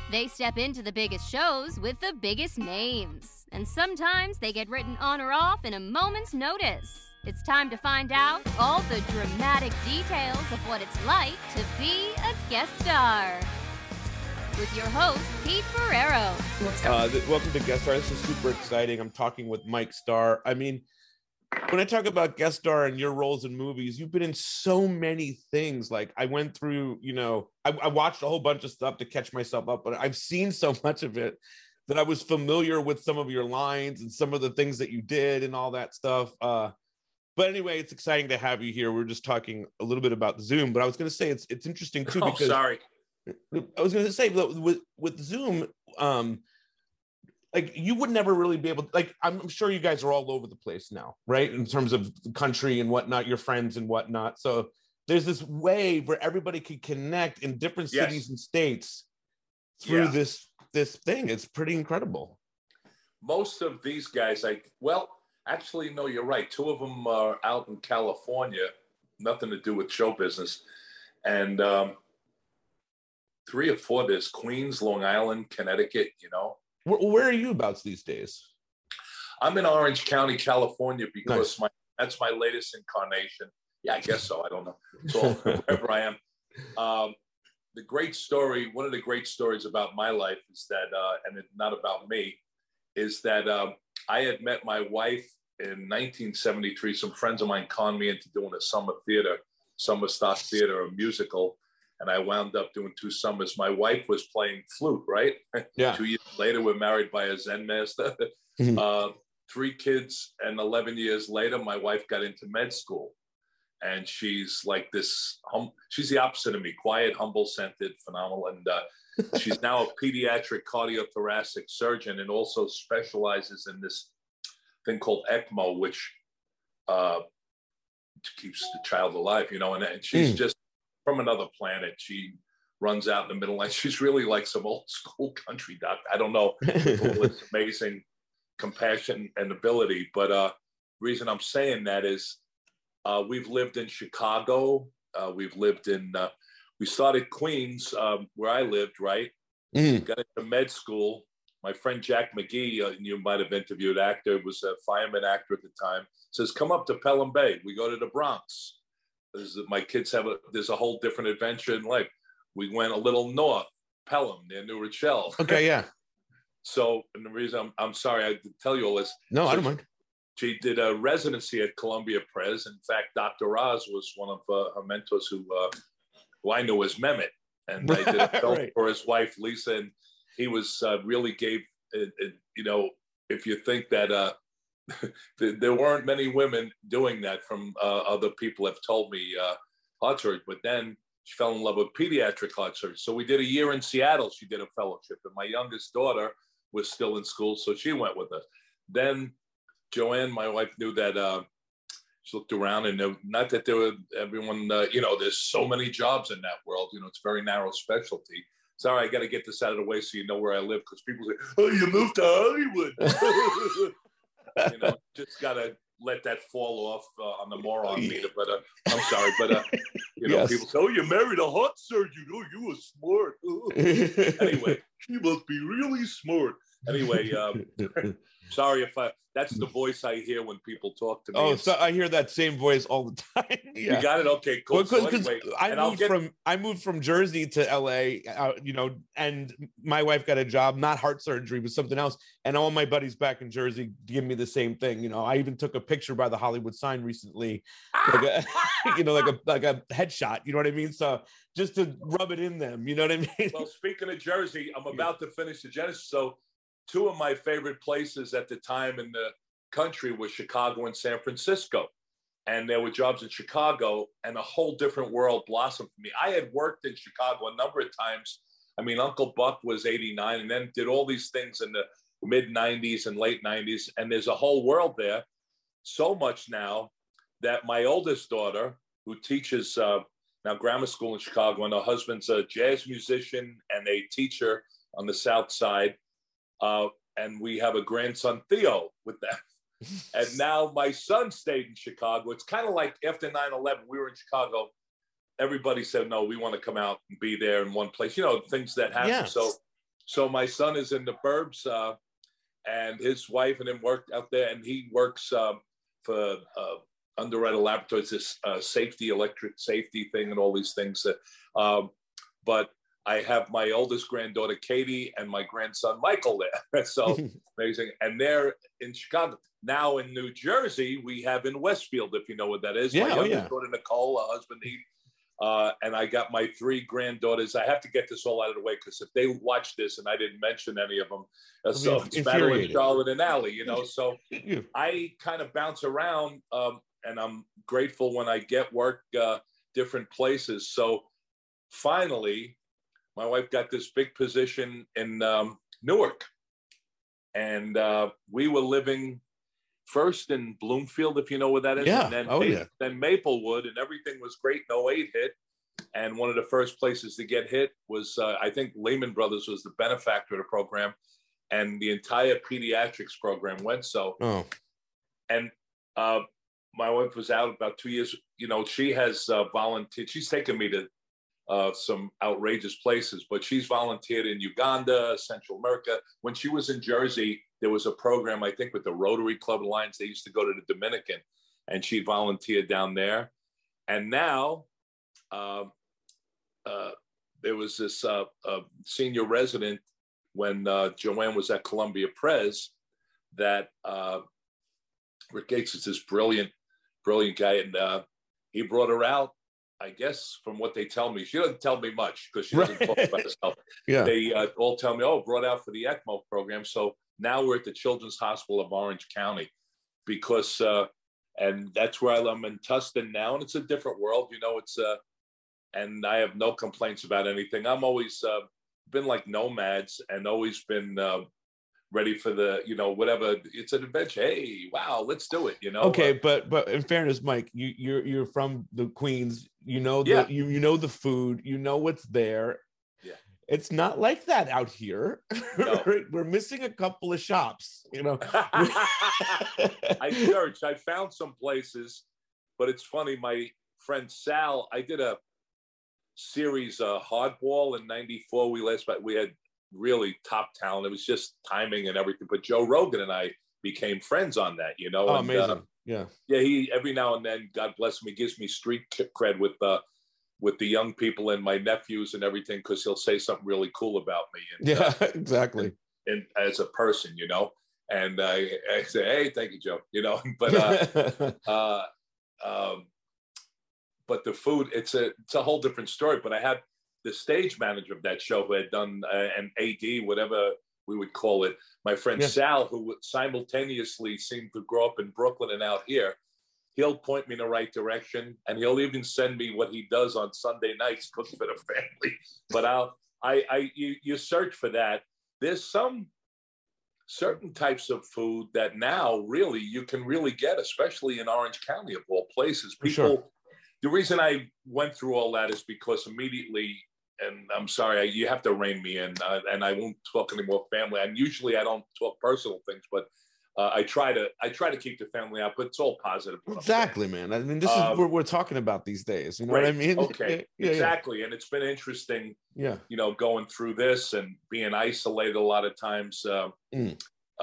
They step into the biggest shows with the biggest names. And sometimes they get written on or off in a moment's notice. It's time to find out all the dramatic details of what it's like to be a guest star. With your host, Pete Ferrero. Welcome to Guest Star. This is super exciting. I'm talking with Mike Starr. I mean, when I talk about guest star and your roles in movies, you've been in so many things. Like I went through, I watched a whole bunch of stuff to catch myself up, but I've seen so much of it that I was familiar with some of your lines and some of the things that you did and all that stuff. But anyway, it's exciting to have you here. We're just talking a little bit about Zoom, but I was going to say it's interesting too. Because sorry. I was going to say with Zoom, like you would never really be able to, like, I'm sure you guys are all over the place now, right? In terms of the country and whatnot, your friends and whatnot. So there's this way where everybody can connect in different cities and states through this thing. It's pretty incredible. Most of these guys, actually, no, you're right. Two of them are out in California, nothing to do with show business. And 3 or 4, there's Queens, Long Island, Connecticut, Where are you about these days? I'm in Orange County, California, because nice. That's my latest incarnation. Yeah, I guess so. I don't know. So wherever I am. The great story, one of the great stories about my life is that, and it's not about me, is that I had met my wife in 1973. Some friends of mine conned me into doing a summer stock theater, a musical. And I wound up doing 2 summers. My wife was playing flute, right? Yeah. 2 years later, we're married by a Zen master. 3 kids, and 11 years later, my wife got into med school. And she's like this, she's the opposite of me, quiet, humble-scented, phenomenal. And she's now a pediatric cardiothoracic surgeon and also specializes in this thing called ECMO, which keeps the child alive, and she's just from another planet. She runs out in the middle, and she's really like some old school country doctor. I don't know, with all this amazing compassion and ability. But reason I'm saying that is we've lived in Chicago. We've lived in, we started Queens, where I lived, right? Got into med school. My friend Jack McGee, you might have interviewed, actor, was a fireman actor at the time, says, come up to Pelham Bay. We go to the Bronx. My kids there's a whole different adventure in life. We went a little north, Pelham, near New Rochelle. Okay, yeah. So, and the reason I'm sorry I did tell you all this. No, I don't mind. She did a residency at Columbia Pres. In fact, Dr. Oz was one of her mentors who I knew as Mehmet. And I did a film for his wife, Lisa, and he was really gave, if you think that there weren't many women doing that from other people have told me heart surgery, but then she fell in love with pediatric heart surgery. So we did a year in Seattle. She did a fellowship, and my youngest daughter was still in school, so she went with us. Then Joanne, my wife, knew that she looked around, and not that there were everyone, there's so many jobs in that world. It's a very narrow specialty. Sorry, I got to get this out of the way so you know where I live, because people say, oh, you moved to Hollywood. Just got to let that fall off on the moron meter. But I'm sorry. But, people say, oh, you married a heart surgeon. Oh, you were smart. Anyway, you must be really smart. Anyway, sorry if that's the voice I hear when people talk to me. Oh, so I hear that same voice all the time. Yeah. You got it? Okay, cool. Well, anyway, I moved from Jersey to LA, and my wife got a job, not heart surgery, but something else. And all my buddies back in Jersey give me the same thing. I even took a picture by the Hollywood sign recently, like a headshot. You know what I mean? So just to rub it in them. You know what I mean? Well, speaking of Jersey, I'm about to finish the Genesis. So 2 of my favorite places at the time in the country were Chicago and San Francisco. And there were jobs in Chicago, and a whole different world blossomed for me. I had worked in Chicago a number of times. I mean, Uncle Buck was 89 and then did all these things in the mid 90s and late 90s. And there's a whole world there. So much now that my oldest daughter, who teaches now grammar school in Chicago, and her husband's a jazz musician and a teacher on the South Side. And we have a grandson, Theo, with them. And now my son stayed in Chicago. It's kind of like after 9/11, we were in Chicago. Everybody said, no, we want to come out and be there in one place. Things that happen. Yeah. So my son is in the burbs, and his wife and him worked out there, and he works for Underwriter Laboratories, this electric safety thing and all these things. But I have my oldest granddaughter, Katie, and my grandson, Michael, there. So amazing. And they're in Chicago. Now in New Jersey, we have in Westfield, if you know what that is. Yeah, my youngest daughter, Nicole, her husband, and I got my 3 granddaughters. I have to get this all out of the way because if they watch this and I didn't mention any of them, so it's battling Charlotte and Allie, you know. So I kind of bounce around, and I'm grateful when I get work different places. So finally, my wife got this big position in Newark, and we were living first in Bloomfield, if you know where that is. Yeah. And then Maplewood, and everything was great. 08 hit. And one of the first places to get hit was, I think Lehman Brothers was the benefactor of the program, and the entire pediatrics program went so. Oh. And my wife was out about 2 years. You know, she has volunteered. She's taken me to some outrageous places, but she's volunteered in Uganda, Central America. When she was in Jersey, there was a program, I think, with the Rotary Club Alliance. They used to go to the Dominican, and she volunteered down there. And now there was this senior resident when Joanne was at Columbia Pres that Rick Gates is this brilliant guy, and he brought her out. I guess from what they tell me, she doesn't tell me much because she doesn't talk about herself. Yeah. They all tell me, brought out for the ECMO program. So now we're at the Children's Hospital of Orange County because, and that's where I'm in Tustin now. And it's a different world, you know, and I have no complaints about anything. I'm always been like nomads and always been ready for the, you know, whatever. It's an adventure. Hey, wow, let's do it, you know. Okay, but in fairness, Mike, you're from the Queens. You know you know the food. You know what's there. Yeah, it's not like that out here. No. We're missing a couple of shops. You know, I searched. I found some places, but it's funny. My friend Sal, I did a series, Hardball in '94. We had really top talent. It was just timing and everything. But Joe Rogan and I became friends on that, you know. Oh, and, amazing. Yeah. He every now and then, God bless him, he gives me street cred with the young people and my nephews and everything, because he'll say something really cool about me. And, yeah, exactly. And as a person, you know. And I say, hey, thank you, Joe. You know, but the food, it's a whole different story. But I had the stage manager of that show who had done an AD, whatever we would call it, my friend Sal, who simultaneously seemed to grow up in Brooklyn and out here. He'll point me in the right direction, and he'll even send me what he does on Sunday nights, cook for the family. But you search for that. There's some certain types of food that now really you can really get, especially in Orange County of all places. People, the reason I went through all that is because immediately, and I'm sorry, you have to rein me in, and I won't talk anymore family. And usually I don't talk personal things, but I try to keep the family out, but it's all positive. Exactly, man. I mean, this is what we're talking about these days. You know what I mean? Okay, exactly. And it's been interesting, you know, going through this and being isolated a lot of times. And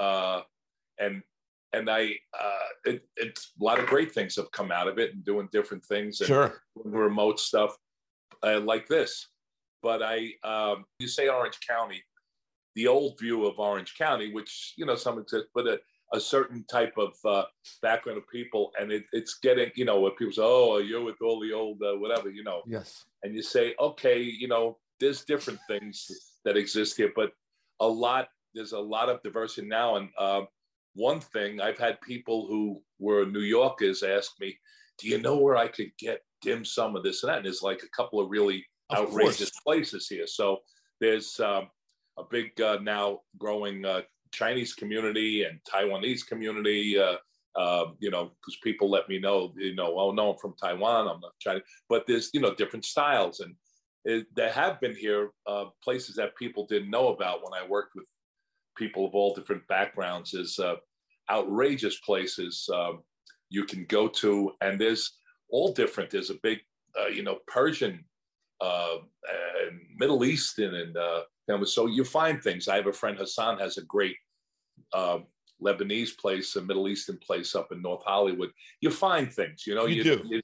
it's a lot of great things have come out of it, and doing different things and doing remote stuff like this. But you say Orange County, the old view of Orange County, which, you know, some exist, but a certain type of background of people, and it's getting, you know, where people say, oh, you're with all the old whatever, you know. Yes. And you say, okay, you know, there's different things that exist here, but there's a lot of diversity now. And one thing, I've had people who were New Yorkers ask me, do you know where I could get dim sum of this and that? And there's like a couple of really outrageous places here. So there's a big now growing Chinese community and Taiwanese community, you know, because people let me know, you know, oh no, I'm from Taiwan, I'm not Chinese, but there's, you know, different styles. And there have been here places that people didn't know about when I worked with people of all different backgrounds, is outrageous places you can go to, and there's all different. There's a big, you know, Persian and Middle Eastern, and so you find things. I have a friend, Hassan, has a great Lebanese place, a Middle Eastern place up in North Hollywood. You find things, you know. You do.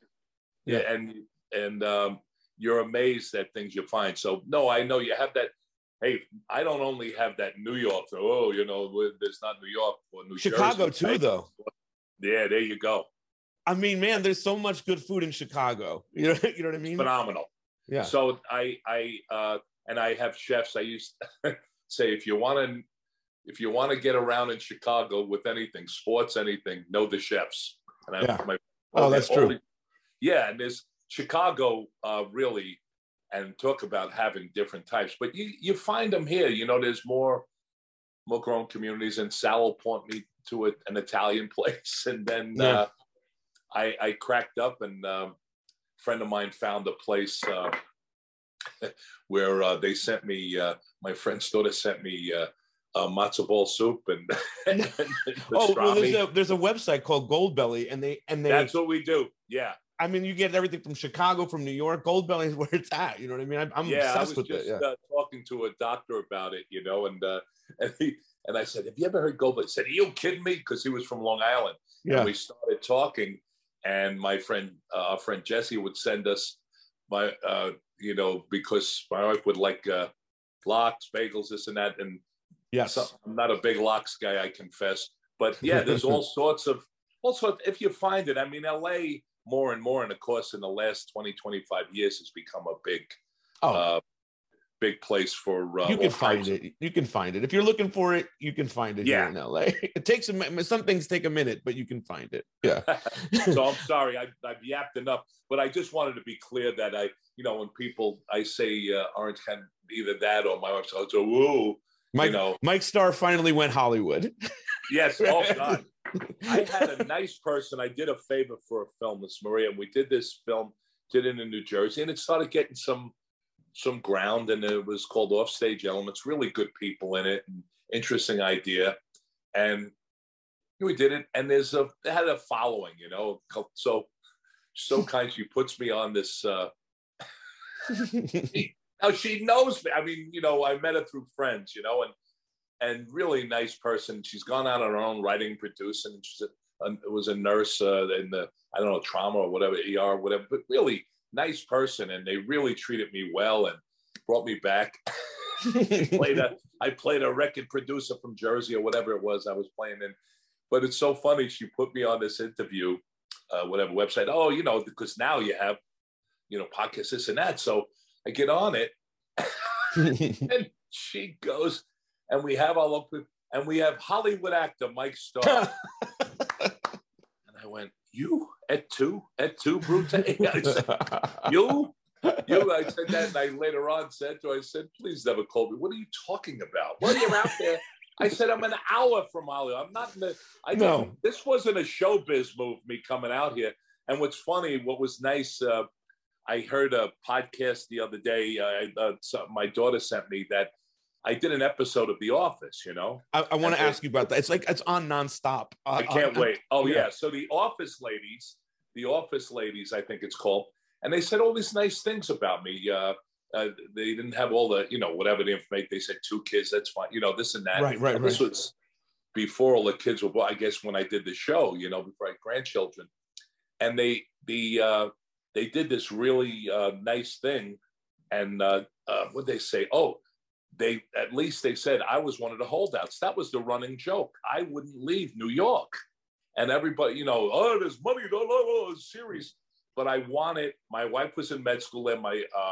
And you're amazed at things you find. So no, I know you have that. Hey, I don't only have that New York. Oh, you know, there's not New York or New Chicago Jersey. too, though. Yeah, there you go. I mean, man, there's so much good food in Chicago. You know what I mean? Phenomenal. Yeah. So I have chefs. I used to say, if you want to get around in Chicago with anything, sports, anything, know the chefs. And that's true. Yeah, and there's Chicago really, and talk about having different types. But you find them here. You know, there's more grown communities, and Sal will point me to an Italian place, and then I cracked up, and a friend of mine found a place where they sent me. My friend's daughter sent me matzo ball soup and there's a website called Goldbelly, and they that's what we do. Yeah. I mean, you get everything from Chicago, from New York. Goldbelly is where it's at. You know what I mean? I'm obsessed with it. Yeah. Talking to a doctor about it, you know, and I said, "Have you ever heard Goldbelly?" He said, "Are you kidding me?" Because he was from Long Island. Yeah. And we started talking, and my friend, our friend Jesse, would send us you know, because my wife would like lox, bagels, this and that, and yes, I'm not a big lox guy, I confess, but yeah, there's all sorts. If you find it, I mean, LA. More and more, and of course, in the last 20, 25 years, has become a big place for. You can find it. You can find it if you're looking for it. You can find it here in LA. It takes some things take a minute, but you can find it. Yeah. So I'm sorry, I've yapped enough, but I just wanted to be clear that when I say Orange County, either that or my wife says, "Oh, whoa." Mike Starr finally went Hollywood. Yes. Oh God. I had a nice person. I did a favor for a film, Miss Maria, and we did this film, did it in New Jersey, and it started getting some ground, and it was called Offstage Elements. Really good people in it, and interesting idea, and we did it. And it had a following, you know. So kind. She puts me on this. Now she knows me. I mean, you know, I met her through friends, you know, and really nice person. She's gone out on her own writing, producing. She's was a nurse in the, I don't know, trauma or whatever, ER, whatever, but really nice person. And they really treated me well and brought me back. I played a record producer from Jersey or whatever it was I was playing in. But it's so funny. She put me on this interview, whatever website. Oh, you know, because now you have, you know, podcasts, this and that. So I get on it and she goes, and we have Hollywood actor Mike Starr. And I went, "You et tu, Brute?" I said, you. I said that, and I later on said to her, I said, "Please never call me. What are you talking about? What are you out there?" I said, "I'm an hour from Hollywood. I'm not in the." This wasn't a showbiz move, me coming out here. And what's funny, what was nice, I heard a podcast the other day. My daughter sent me that I did an episode of The Office, you know. I want to ask you about that. It's on nonstop. I can't wait. Oh, yeah. So The Office ladies, I think it's called, and they said all these nice things about me. They didn't have all the, you know, whatever the information. They said 2 kids, that's fine. You know, this and that. Right. This was before all the kids were born, I guess, when I did the show, you know, before I had grandchildren. And they did this really nice thing. And what they say? Oh, they said I was one of the holdouts. That was the running joke. I wouldn't leave New York, and everybody, you know, oh, there's money, series. But I wanted. My wife was in med school, and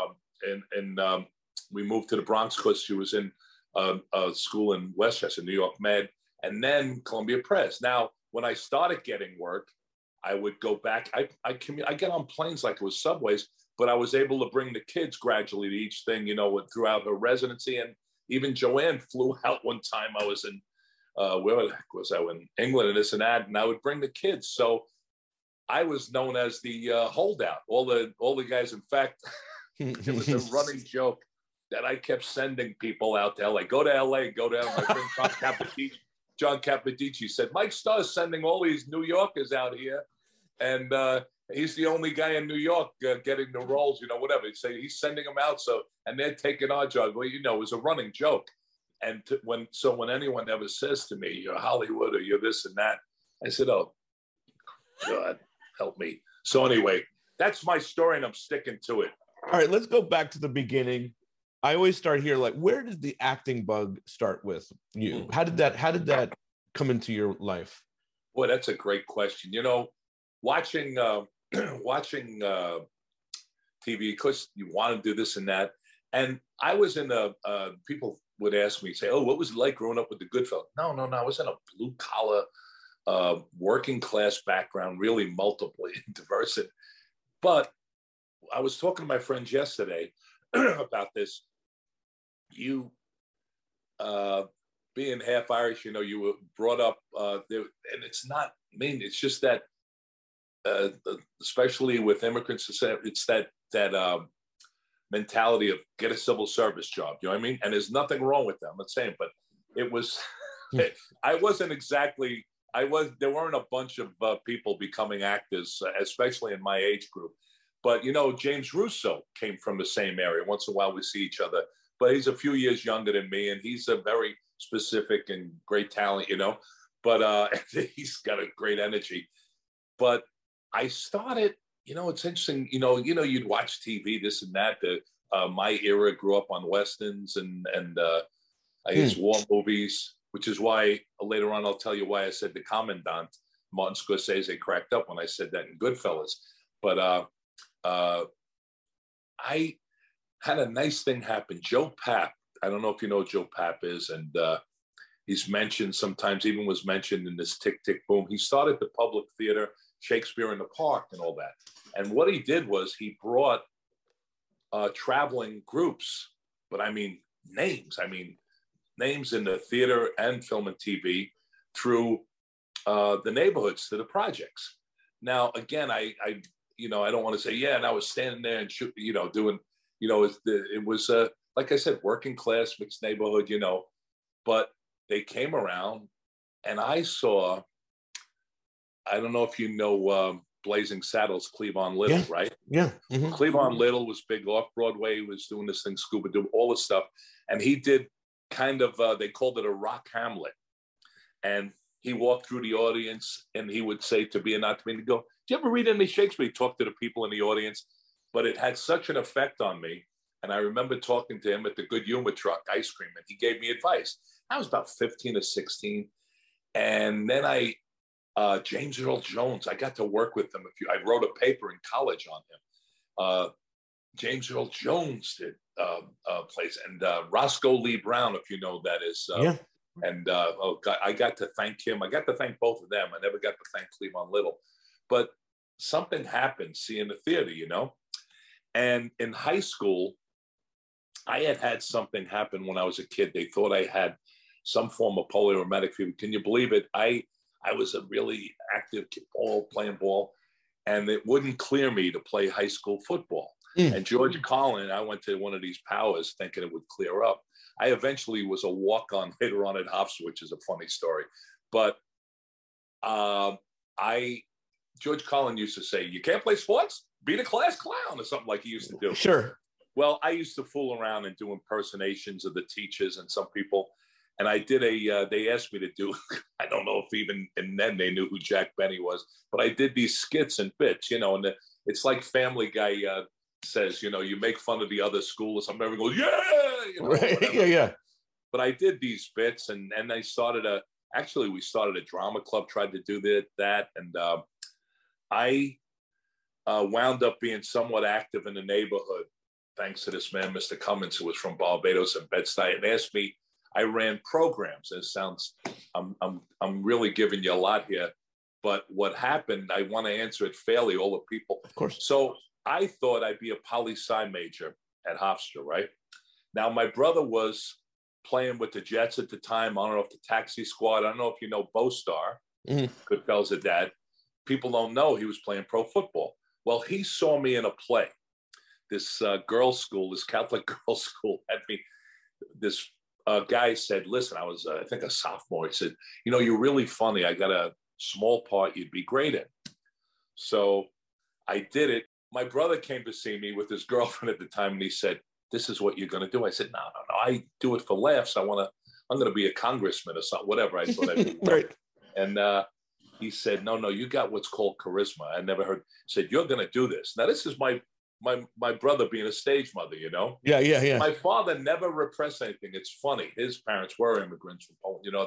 we moved to the Bronx because she was in a school in Westchester, New York Med, and then Columbia Press. Now, when I started getting work, I would go back. I get on planes like it was subways. But I was able to bring the kids gradually to each thing, you know, throughout her residency. And even Joanne flew out one time. I was in, where the heck was I? In England and this and that. And I would bring the kids. So I was known as the holdout. All the guys, in fact, it was a running joke that I kept sending people out to LA. Go to LA, go down. My friend John Capodici said, "Mike Starr's sending all these New Yorkers out here." And he's the only guy in New York getting the roles, whatever. He'd say he's sending them out. So, and they're taking our job. Well, it was a running joke. And when anyone ever says to me, you're Hollywood or you're this and that, I said, oh, God, help me. So anyway, that's my story and I'm sticking to it. All right, let's go back to the beginning. I always start here, like, where did the acting bug start with you? How did that come into your life? Boy, that's a great question. Watching TV, because you want to do this and that. And I was in people would ask me, say, oh, what was it like growing up with the Goodfellas? No. I was in a blue collar, working class background, really multiple and diverse. But I was talking to my friends yesterday about this. You, being half Irish, you were brought up there, and it's not mean. It's just that, especially with immigrants, it's that mentality of get a civil service job. You know what I mean? And there's nothing wrong with that. I'm not saying, but it was. I wasn't exactly. There weren't a bunch of people becoming actors, especially in my age group. But James Russo came from the same area. Once in a while, we see each other. But he's a few years younger than me, and he's a very specific and great talent, But he's got a great energy. But I started, it's interesting, you'd watch TV, this and that. My era grew up on Westerns and I guess war movies, which is why later on I'll tell you why I said the Commandant. Martin Scorsese cracked up when I said that in Goodfellas. But I had a nice thing happen. Joe Papp, I don't know if you know who Joe Papp is, and he's mentioned sometimes, even was mentioned in this Tick, Tick, Boom. He started the Public Theater, Shakespeare in the Park, and all that. And what he did was he brought traveling groups, but names in the theater and film and TV through the neighborhoods to the projects. Now, again, I don't want to say, and I was standing there and doing, it was like I said, working class, mixed neighborhood, but they came around and I saw, I don't know if you know Blazing Saddles, Cleavon Little, right? Yeah. Mm-hmm. Cleavon Little was big off Broadway. He was doing this thing, Scuba Doo, all this stuff. And he did kind of, they called it a rock Hamlet. And he walked through the audience and he would say to be or not to be, and he'd go, do you ever read any Shakespeare? He talked to the people in the audience, but it had such an effect on me. And I remember talking to him at the Good Humor Truck ice cream, and he gave me advice. I was about 15 or 16. And then James Earl Jones, I got to work with him. I wrote a paper in college on him. James Earl Jones did plays, and Roscoe Lee Brown, if you know who that is. And I got to thank him. I got to thank both of them. I never got to thank Cleavon Little. But something happened seeing the theater, And in high school, I had something happen when I was a kid. They thought I had some form of polyrheumatic fever. Can you believe it? I was a really active kid, playing ball, and it wouldn't clear me to play high school football. And George Carlin, I went to one of these powers thinking it would clear up. I eventually was a walk-on later on at Hofstra, which is a funny story. But George Carlin used to say, you can't play sports? Be the class clown, or something like he used to do. Sure. Well, I used to fool around and do impersonations of the teachers and some people. And I did they asked me to do, I don't know if even, and then they knew who Jack Benny was, but I did these skits and bits, and it's like Family Guy says, you make fun of the other school or something, everyone goes, yeah, right. Yeah. But I did these bits, and I started we started a drama club, tried to do that. And I wound up being somewhat active in the neighborhood, thanks to this man, Mr. Cummins, who was from Barbados and Bed-Stuy, and asked me. I ran programs. It sounds, I'm really giving you a lot here, but what happened, I want to answer it fairly, all the people. Of course. So I thought I'd be a poli-sci major at Hofstra, right? Now, my brother was playing with the Jets at the time. I don't know if the Taxi Squad, I don't know if you know Bo Star, Goodfellas' dad. People don't know he was playing pro football. Well, he saw me in a play. This girls' school, this Catholic girls' school had me, this guy said, listen, I was, I think, a sophomore. He said, you're really funny. I got a small part you'd be great in. So I did it. My brother came to see me with his girlfriend at the time, and he said, "This is what you're going to do." I said, "No. I do it for laughs. I'm going to be a congressman or something, whatever." I thought I'd be right. And he said, "No, you got what's called charisma." I never heard. He said, "You're going to do this." Now, this is my brother being a stage mother, you know? Yeah. My father never repressed anything. It's funny. His parents were immigrants from Poland, you know,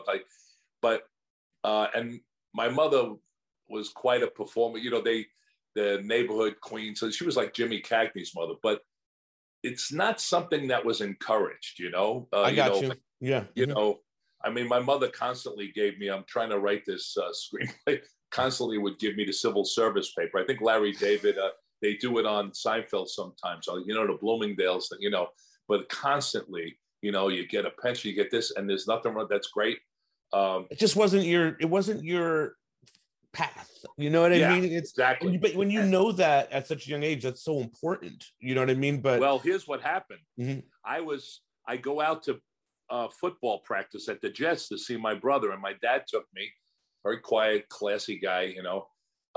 and my mother was quite a performer. You know, the neighborhood queen. So she was like Jimmy Cagney's mother, but it's not something that was encouraged, you know? I got you. Yeah. You know, I mean, my mother constantly gave me, I'm trying to write this screenplay, constantly would give me the civil service paper. I think Larry David, they do it on Seinfeld sometimes, you know, the Bloomingdale's, you know, but constantly, you know, you get a pension, you get this, and there's nothing wrong. That's great. It just wasn't your path. You know what I mean? It's exactly. But when you know that at such a young age, that's so important. You know what I mean? But well, here's what happened. I go out to football practice at the Jets to see my brother, and my dad took me, very quiet, classy guy, you know,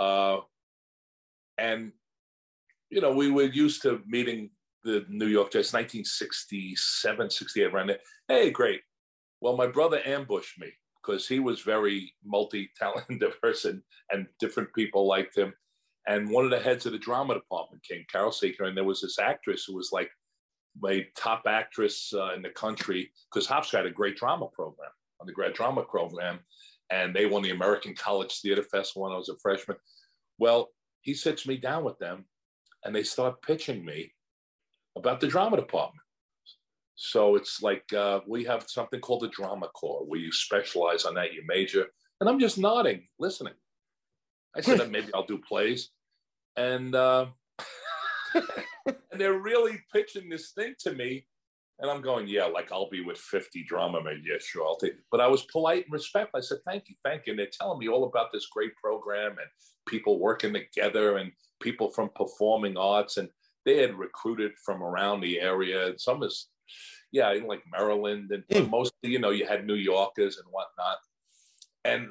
and you know, we were used to meeting the New York Jets, 1967, 68, around there. Hey, great. Well, my brother ambushed me because he was very multi-talented person and different people liked him. And one of the heads of the drama department came, Carol Saker, and there was this actress who was like my top actress in the country, because Hofstra had a great drama program, undergrad drama program, and they won the American College Theater Festival when I was a freshman. Well, he sits me down with them, and they start pitching me about the drama department. So it's like, we have something called the Drama Corps, where you specialize on that, you major. And I'm just nodding, listening. I said, maybe I'll do plays. And, and they're really pitching this thing to me. And I'm going, yeah, like I'll be with 50 drama men. Yeah, sure, I'll take it. But I was polite and respectful. I said, thank you. And they're telling me all about this great program and people working together and people from performing arts. And they had recruited from around the area. And some is, like Maryland. And mostly, you know, you had New Yorkers and whatnot. And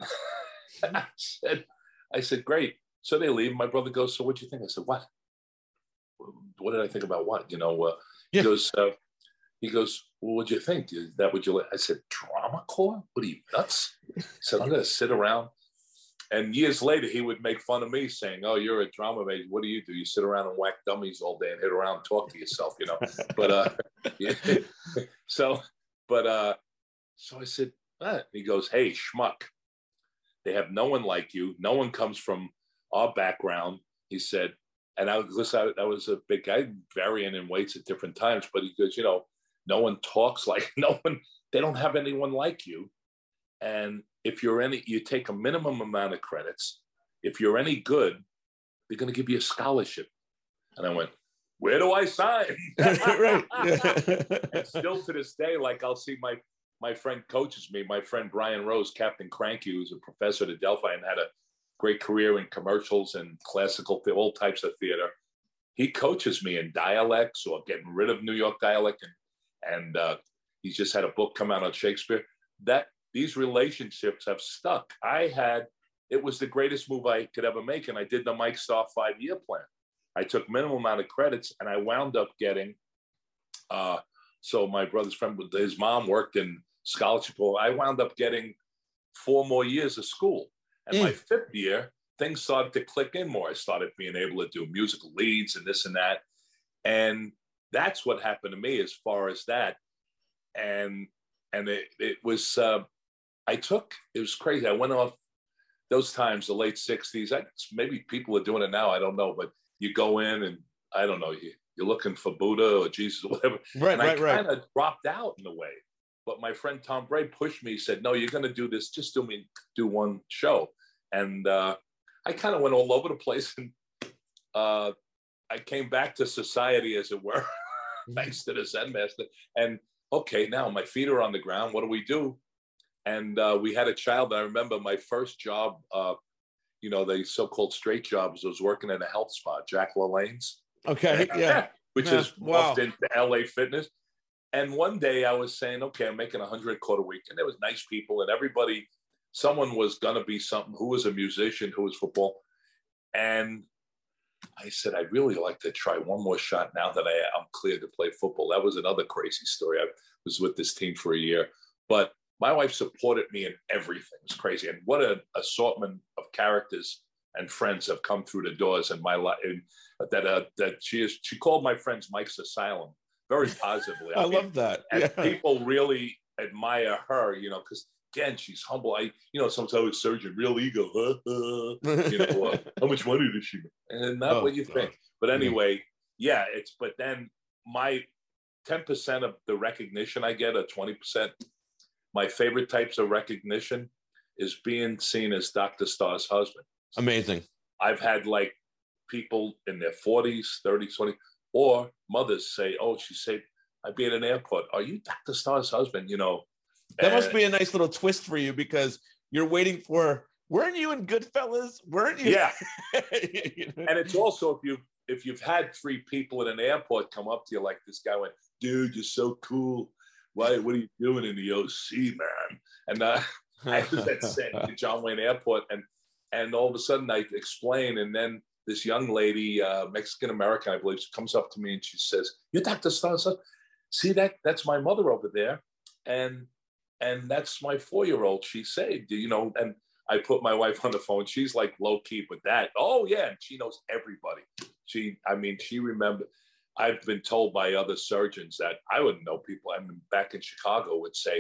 I said, great. So they leave. My brother goes, so what'd you think? I said, what? What did I think about what? You know, he goes, well, what'd you think? Is that what you like? I said, Drama Corps? What are you, nuts? He said, I'm going to sit around. And years later, he would make fun of me saying, oh, you're a drama major. What do? You sit around and whack dummies all day and hit around and talk to yourself, you know? But, so I said, ah. He goes, hey, schmuck. They have no one like you. No one comes from our background. He said, and I was a big guy, varying in weights at different times. But he goes, you know, no one talks like they don't have anyone like you. And if you're you take a minimum amount of credits. If you're any good, they're going to give you a scholarship. And I went, where do I sign? Right. And still to this day, like I'll see my friend coaches me, my friend Brian Rose, Captain Cranky, who's a professor at Adelphi and had a great career in commercials and classical, all types of theater. He coaches me in dialects or getting rid of New York dialect. And he's just had a book come out on Shakespeare. These relationships have stuck. It was the greatest move I could ever make. And I did the Mike Starr 5-year plan. I took minimum amount of credits and I wound up getting, so my brother's friend, his mom worked in scholarship. I wound up getting 4 more years of school. And my 5th year, things started to click in more. I started being able to do musical leads and this and that. And that's what happened to me as far as that. And it was, it was crazy. I went off those times, the late 60s. Maybe people are doing it now. I don't know. But you go in and I don't know, you're looking for Buddha or Jesus or whatever. Right, I kind of dropped out in a way. But my friend Tom Bray pushed me. He said, no, you're going to do this. Just do one show. And I kind of went all over the place. And I came back to society, as it were, thanks to the Zen master. And okay, now my feet are on the ground. What do we do? And we had a child. I remember my first job, you know, the so-called straight jobs, I was working at a health spa, Jack LaLanne's. Okay, yeah. Which is morphed into LA Fitness. And one day I was saying, okay, I'm making $100 a week. And there was nice people and everybody, someone was going to be something, who was a musician, who was football. And I said, I'd really like to try one more shot now that I'm cleared to play football. That was another crazy story. I was with this team for a year, but my wife supported me in everything. It was crazy. And what an assortment of characters and friends have come through the doors in my life. That she called my friends Mike's Asylum very positively. I love that. And people really admire her, because again, she's humble. Sometimes I was surgeon, real ego, how much money does she make? And not what you think. But anyway, but then my 10% of the recognition I get, or 20%, my favorite types of recognition is being seen as Dr. Starr's husband. Amazing. I've had like people in their 40s, 30s, 20s, or mothers say, oh, she said, I'd be at an airport. Are you Dr. Starr's husband? That must be a nice little twist for you, because you're waiting for, weren't you in Goodfellas? Weren't you? Yeah. And it's also, if you've had 3 people at an airport come up to you, like this guy went, dude, you're so cool. What are you doing in the OC, man? And I was at John Wayne Airport, and all of a sudden I explain, and then this young lady, Mexican-American, I believe, she comes up to me and she says, you're Dr. Starr? See, that's my mother over there. And that's my 4-year-old she saved, and I put my wife on the phone. She's like low key with that. Oh yeah. And she knows everybody. She remembered. I've been told by other surgeons that I wouldn't know people. Back in Chicago would say,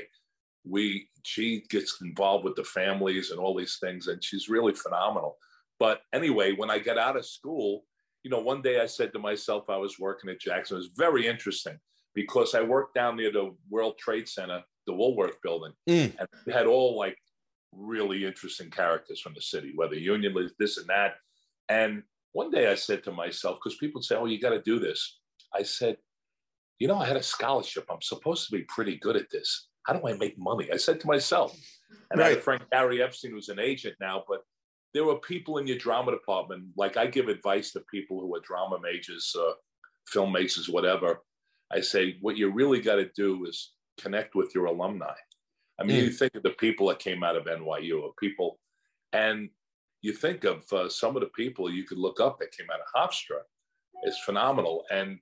she gets involved with the families and all these things. And she's really phenomenal. But anyway, when I got out of school, one day I said to myself, I was working at Jackson. It was very interesting because I worked down near the World Trade Center, the Woolworth building, and we had all like really interesting characters from the city, whether union, this and that. And one day I said to myself, because people say, oh, you got to do this. I said, I had a scholarship. I'm supposed to be pretty good at this. How do I make money? I said to myself, and I had a friend, Gary Epstein, who's an agent now, but there were people in your drama department. Like I give advice to people who are drama majors, film majors, whatever. I say, what you really got to do is connect with your alumni. You think of the people that came out of NYU, or people, and you think of some of the people you could look up that came out of Hofstra. It's phenomenal. And,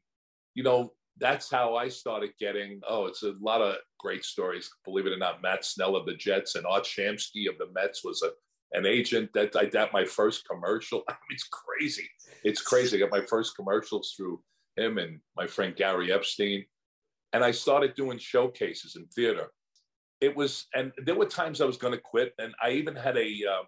that's how I started getting, it's a lot of great stories. Believe it or not, Matt Snell of the Jets and Art Shamsky of the Mets was an agent that I got my first commercial. It's crazy. It's crazy. I got my first commercials through him and my friend Gary Epstein. And I started doing showcases in theater. And there were times I was going to quit. And I even had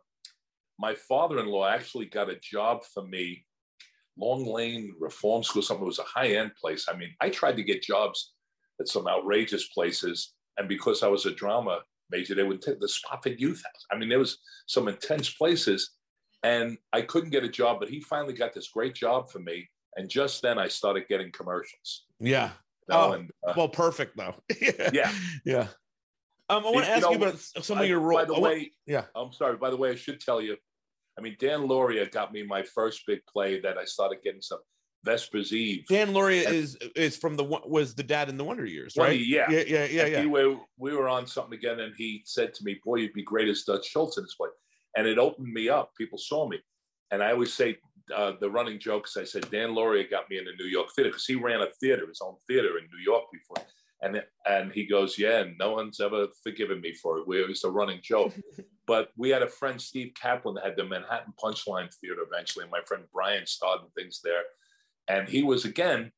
my father-in-law actually got a job for me, Long Lane Reform School, something. It was a high-end place. I tried to get jobs at some outrageous places. And because I was a drama major, they would take the Spofford Youth House. There was some intense places and I couldn't get a job, but he finally got this great job for me. And just then I started getting commercials. Yeah. Well, perfect though. Yeah. Yeah. I want to ask you about some of your roles. By the way, I'm sorry. By the way, I should tell you, Dan Lauria got me my first big play that I started getting some. Vesper's Eve. Dan Lauria is from was the dad in the Wonder Years, right? Yeah. Yeah. We were on something again, and he said to me, boy, you'd be great as Dutch Schultz in this play. And it opened me up. People saw me. And I always say the running jokes, I said, Dan Lauria got me in the New York theater because he ran a theater, his own theater in New York before. And he goes, yeah, and no one's ever forgiven me for it. It was a running joke. But we had a friend, Steve Kaplan, that had the Manhattan Punchline Theater eventually. And my friend Brian started things there. And he was, again,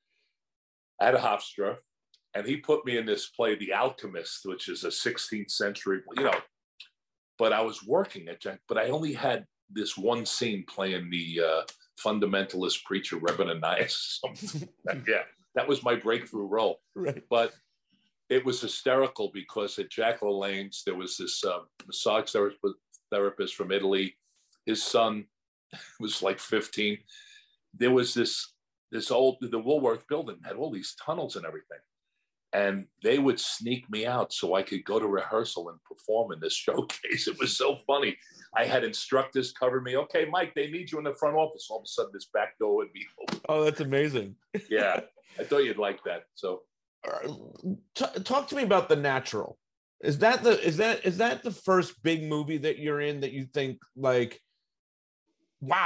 at Hofstra. And he put me in this play, The Alchemist, which is a 16th century, But I was working at Jack, but I only had this one scene playing the fundamentalist preacher, Reverend Ananias. Yeah, that was my breakthrough role. Right. But it was hysterical because at Jack LaLanne's, there was this massage therapist from Italy. His son was like 15. There was the Woolworth building had all these tunnels and everything. And they would sneak me out so I could go to rehearsal and perform in this showcase. It was so funny. I had instructors cover me. Okay, Mike, they need you in the front office. All of a sudden, this back door would be open. Oh, that's amazing. Yeah, I thought you'd like that. So, talk to me about The Natural. Is that the first big movie that you're in that you think like, wow,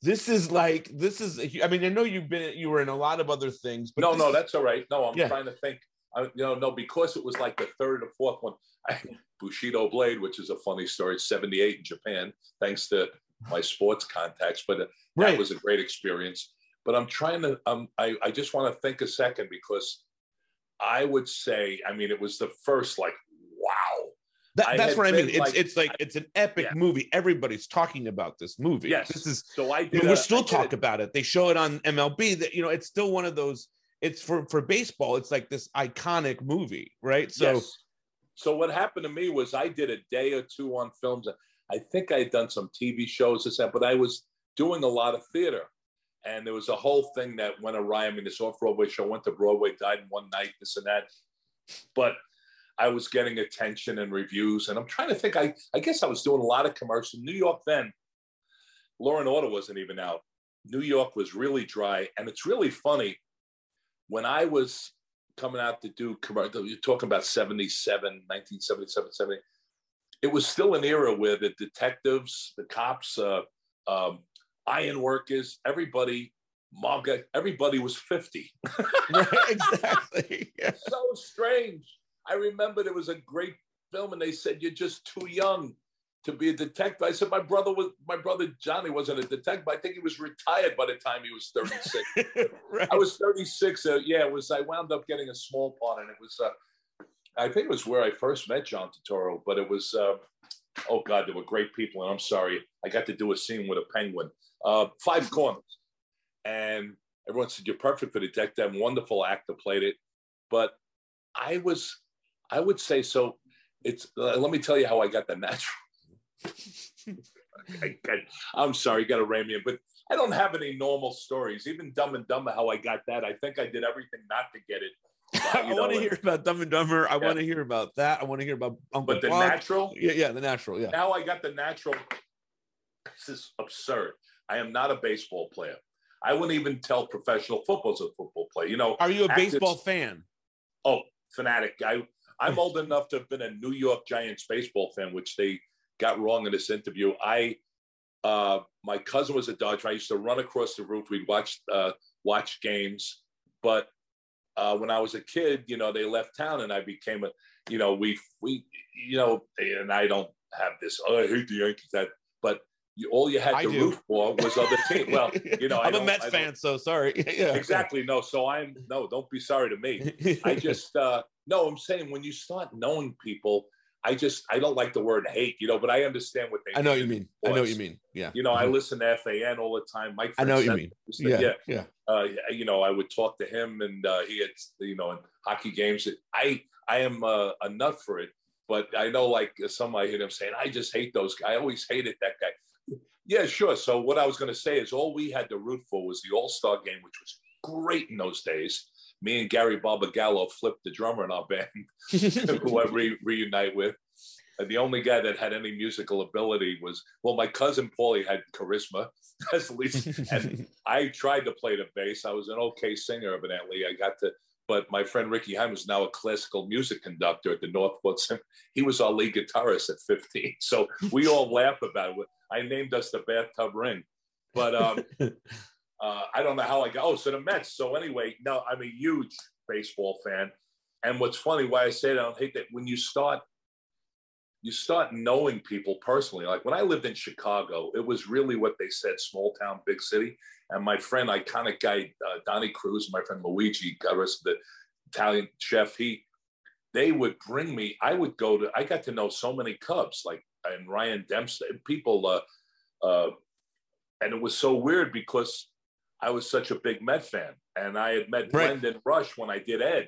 this is, I mean, I know you were in a lot of other things, but no, that's all right. No, I'm yeah. trying to think. Because it was like the third or fourth one. Bushido Blade, which is a funny story, 78 in Japan, thanks to my sports contacts. But that was a great experience. But I'm trying to, I just want to think a second, because I would say, I mean, it was the first, like, wow. That's what I mean. It's an epic movie. Everybody's talking about this movie. Yes. This is, so we're still talk about it. They show it on MLB. That, it's still one of those. It's for baseball. It's like this iconic movie, right? So, yes. So what happened to me was I did a day or two on films. I think I had done some TV shows, but I was doing a lot of theater, and there was a whole thing that went awry. I mean, this off-Broadway show went to Broadway, died in one night, this and that. But I was getting attention and reviews, and I'm trying to think. I guess I was doing a lot of commercials. New York then, Law and Order wasn't even out. New York was really dry, and it's really funny. When I was coming out to do commercial, you're talking about 1977, 70. It was still an era where the detectives, the cops, iron workers, everybody was 50. Right, exactly. Yeah. So strange. I remember there was a great film, and they said, "You're just too young to be a detective." I said, my brother Johnny wasn't a detective. I think he was retired by the time he was 36. Right. I was 36. I wound up getting a small part, and it was, I think it was where I first met John Turturro, but it was, oh God, there were great people. And I'm sorry, I got to do a scene with a penguin, Five Corners. And everyone said, "You're perfect for the detective." Wonderful actor played it. But I would say, so it's, let me tell you how I got the natural. I'm sorry, you got to rein me in, but I don't have any normal stories. Even Dumb and Dumber, how I got that, I think I did everything not to get it. I want to hear about Dumb and Dumber. I want to hear about that. I want to hear about Uncle But the Buck. natural? Yeah, the natural, yeah. Now I got the natural. This is absurd. I am not a baseball player. I wouldn't even tell professional football's a football player. Are you a baseball fan? Oh, fanatic. I'm old enough to have been a New York Giants baseball fan, which they got wrong in this interview. My cousin was a Dodger. I used to run across the roof. We'd watch games. But when I was a kid, they left town, and I became and I don't have this, "Oh, I hate the Yankees," but all you had to root for was other teams. Well, I'm a Mets fan, so sorry. Yeah, exactly. No, so don't be sorry to me. I just, no, I'm saying when you start knowing people, I don't like the word hate, but I understand what they mean. I know what you mean. I know what you mean. Yeah. I listen to FAN all the time. Mike, I know what you mean. Yeah. I would talk to him, and he had, in hockey games. I am a nut for it, but I know, like, somebody hit him saying, "I just hate those guys. I always hated that guy." Yeah, sure. So what I was going to say is all we had to root for was the All-Star game, which was great in those days. Me and Gary Barbagallo flipped the drummer in our band, who I reunite with. And the only guy that had any musical ability was, my cousin Paulie had charisma, at least. And I tried to play the bass. I was an okay singer, evidently. But my friend Ricky Heim is now a classical music conductor at the Northport Symphony. He was our lead guitarist at 15. So we all laugh about it. I named us the Bathtub Ring. But I don't know how I got, so the Mets. So anyway, no, I'm a huge baseball fan. And what's funny, why I say that, I don't hate that, when you start knowing people personally. Like when I lived in Chicago, it was really what they said, small town, big city. And my friend, iconic guy, Donnie Cruz, my friend Luigi, the Italian chef, they would bring me, I got to know so many Cubs, and Ryan Dempsey, people, and it was so weird because I was such a big Met fan. And I had met Brendan Rush when I did Ed.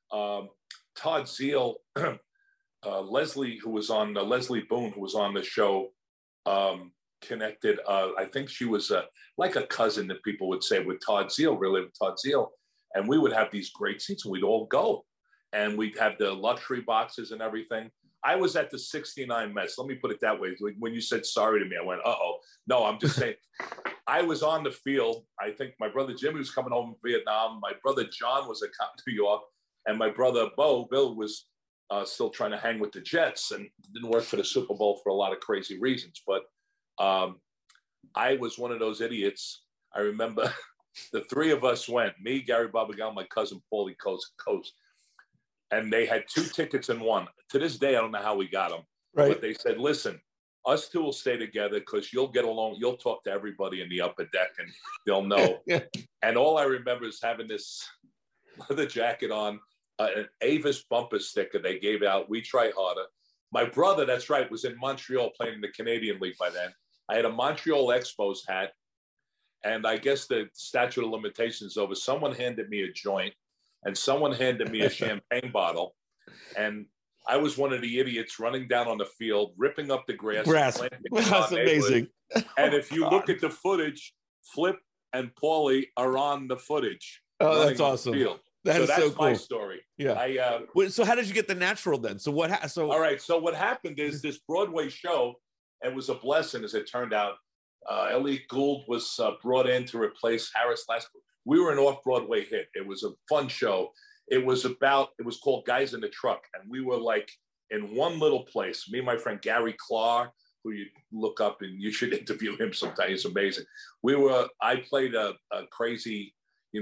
Todd Zeal, Leslie, who was on Leslie Boone, who was on the show, connected. I think she was like a cousin that people would say with Todd Zeal, really with Todd Zeal. And we would have these great seats, and we'd all go. And we'd have the luxury boxes and everything. I was at the 69 Mets. Let me put it that way. When you said sorry to me, I went, uh-oh. No, I'm just saying. I was on the field. I think my brother Jimmy was coming home from Vietnam. My brother John was at New York. And my brother Bill was still trying to hang with the Jets, and didn't work for the Super Bowl for a lot of crazy reasons. But I was one of those idiots. I remember the three of us went, me, Gary Barbagal, my cousin Paulie Coast, and they had 2 tickets in one. To this day, I don't know how we got them. Right. But they said, listen, us two will stay together because you'll get along. You'll talk to everybody in the upper deck and they'll know. And all I remember is having this leather jacket on, an Avis bumper sticker they gave out. We Try Harder. My brother, that's right, was in Montreal playing in the Canadian League by then. I had a Montreal Expos hat. And I guess the statute of limitations is over. Someone handed me a joint and someone handed me a champagne bottle. And I was one of the idiots running down on the field, ripping up the grass. That's amazing. And if you look at the footage, Flip and Paulie are on the footage. Oh, that's awesome. That's so cool. My story. Yeah. So how did you get the natural then? So what? All right. So what happened is this Broadway show, it was a blessing as it turned out. Elliot Gould was brought in to replace Harris Lasker. We were an off-Broadway hit. It was a fun show. It was called Guys in the Truck. And we were like in one little place. Me and my friend Gary Clark, who you look up and you should interview him sometime. He's amazing. I played a crazy,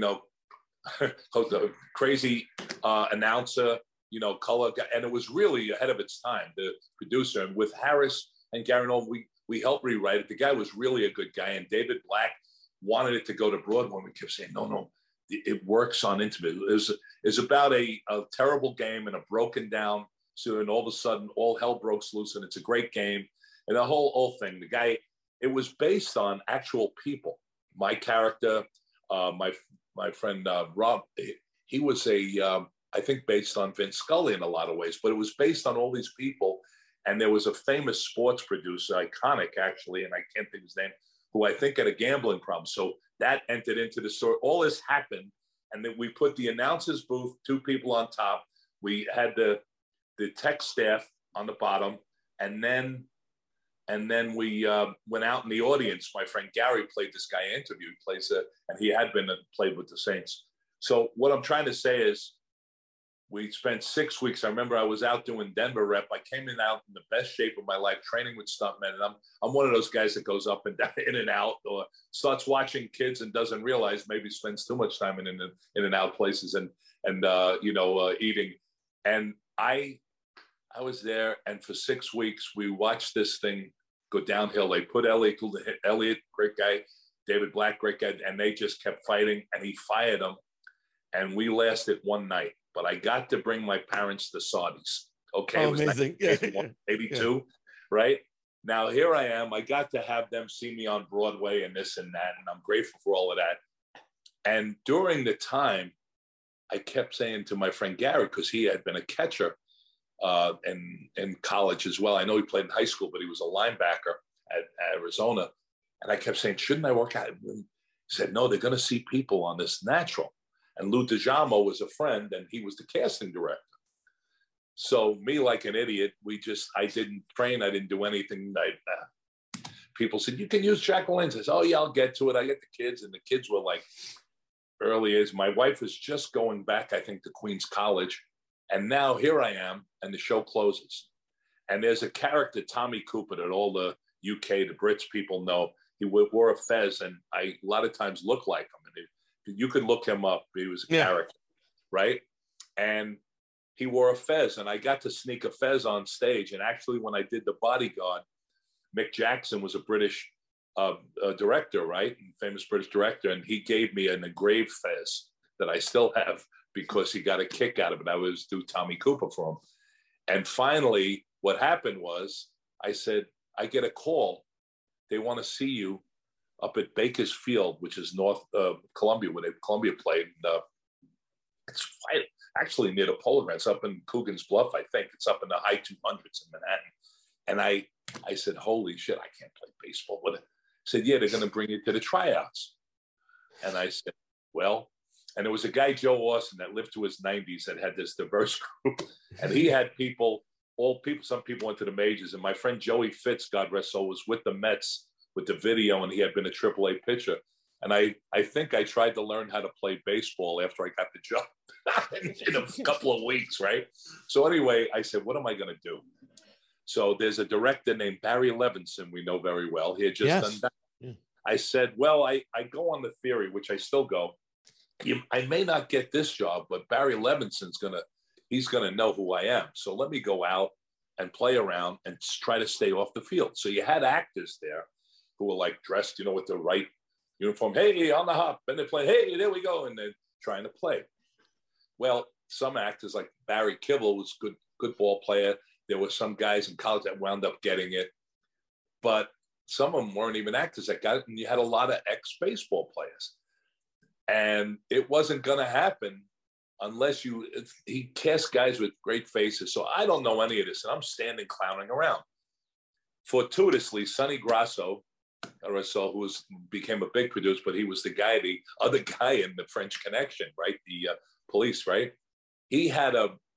crazy announcer, color guy. And it was really ahead of its time, the producer. And with Harris and Gary Nolan, we helped rewrite it. The guy was really a good guy. And David Black wanted it to go to Broadway. And we kept saying, no, it works on intimate. It's about a terrible game and a broken down. So, and all of a sudden, all hell broke loose, and it's a great game. And the whole thing, the guy, it was based on actual people. My character, my friend Rob, he was I think based on Vince Scully in a lot of ways, but it was based on all these people. And there was a famous sports producer, iconic actually, and I can't think of his name, who I think had a gambling problem. So that entered into the story. All this happened, and then we put the announcer's booth, 2 people on top. We had the tech staff on the bottom, and then we went out in the audience. My friend Gary played this guy I interviewed, and he had played with the Saints. So what I'm trying to say is, we spent 6 weeks. I remember I was out doing Denver rep. I came out in the best shape of my life, training with stuntmen. And I'm one of those guys that goes up and down, in and out, or starts watching kids and doesn't realize maybe spends too much time in and out places and eating. And I was there, and for 6 weeks we watched this thing go downhill. They put Elliot, great guy, David Black, great guy, and they just kept fighting. And he fired them, and we lasted one night. But I got to bring my parents to Sardi's. Okay, it was amazing. 82, right? Now here I am. I got to have them see me on Broadway and this and that, and I'm grateful for all of that. And during the time, I kept saying to my friend Gary, because he had been a catcher in college as well. I know he played in high school, but he was a linebacker at Arizona. And I kept saying, shouldn't I work out? He said, no, they're going to see people on this natural. And Lou DiGiamo was a friend, and he was the casting director. So me, like an idiot, I didn't train. I didn't do anything. People said, you can use Jacqueline. I said, oh, yeah, I'll get to it. I get the kids. And the kids were like early age. My wife was just going back, I think, to Queens College. And now here I am, and the show closes. And there's a character, Tommy Cooper, that all the UK, the Brits people know. He wore a fez, and I a lot of times look like him. And you could look him up. He was a character, right? And he wore a fez, and I got to sneak a fez on stage. And actually, when I did The Bodyguard, Mick Jackson was a British director, right? Famous British director. And he gave me an engraved fez that I still have because he got a kick out of it. I was do Tommy Cooper for him. And finally, what happened was I said, I get a call. They want to see you up at Baker's Field, which is North Columbia, where Columbia played. It's actually near the Polo Grounds. It's up in Coogan's Bluff, I think. It's up in the high 200s in Manhattan. And I said, holy shit, I can't play baseball. He said, yeah, they're going to bring you to the tryouts. And I said, well, and there was a guy, Joe Austin, that lived to his 90s that had this diverse group. And he had some people went to the majors. And my friend Joey Fitz, God rest soul, was with the Mets with the video, and he had been a AAA pitcher. And I think I tried to learn how to play baseball after I got the job in a couple of weeks, right? So anyway, I said, what am I going to do? So there's a director named Barry Levinson we know very well. He had just done Yeah. I said, well, I go on the theory, which I still go, I may not get this job, but Barry Levinson's he's gonna know who I am. So let me go out and play around and try to stay off the field. So you had actors there who were like dressed, with the right uniform. Hey, on the hop. And they're playing, hey, there we go. And they're trying to play. Well, some actors like Barry Kibble was good ball player. There were some guys in college that wound up getting it. But some of them weren't even actors that got it. And you had a lot of ex-baseball players. And it wasn't going to happen unless he cast guys with great faces. So I don't know any of this. And I'm standing clowning around. Fortuitously, Sonny Grasso, who became a big producer, but he was the other guy in the French Connection, right? The police, right? He had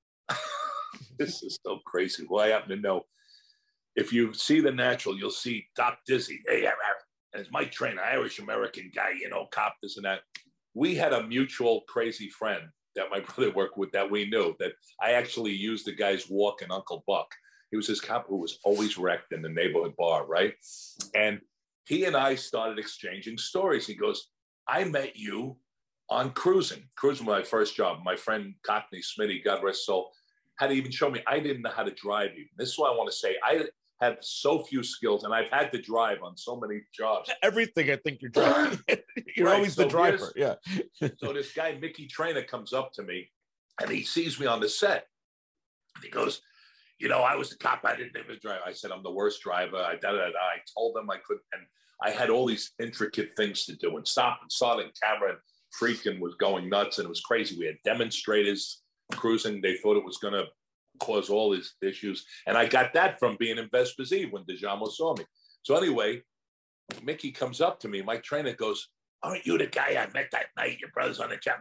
this is so crazy. Well, I happen to know. If you see The Natural, you'll see Doc Dizzy. Hey, and it's Mike Trainer, Irish-American guy, cop, this and that. We had a mutual crazy friend that my brother worked with that we knew, that I actually used the guy's walk in Uncle Buck. He was this cop who was always wrecked in the neighborhood bar, right? And he and I started exchanging stories. He goes, I met you on cruising. Cruising was my first job. My friend Cockney Smitty, God rest his soul, had to even show me. I didn't know how to drive even. This is what I want to say. I have so few skills, and I've had to drive on so many jobs. Everything I think you're driving. You're right, always the driver. Yeah. So this guy, Mickey Trainer, comes up to me, and he sees me on the set. And he goes, I was the cop. I didn't even drive. I said, I'm the worst driver. I told them I couldn't. And I had all these intricate things to do and stop and start and camera, and freaking was going nuts. And it was crazy. We had demonstrators cruising. They thought it was going to cause all these issues. And I got that from being in Vespers Eve when DeJamo saw me. So anyway, Mickey comes up to me. Mike Trainer goes, aren't you the guy I met that night? Your brother's on the chat.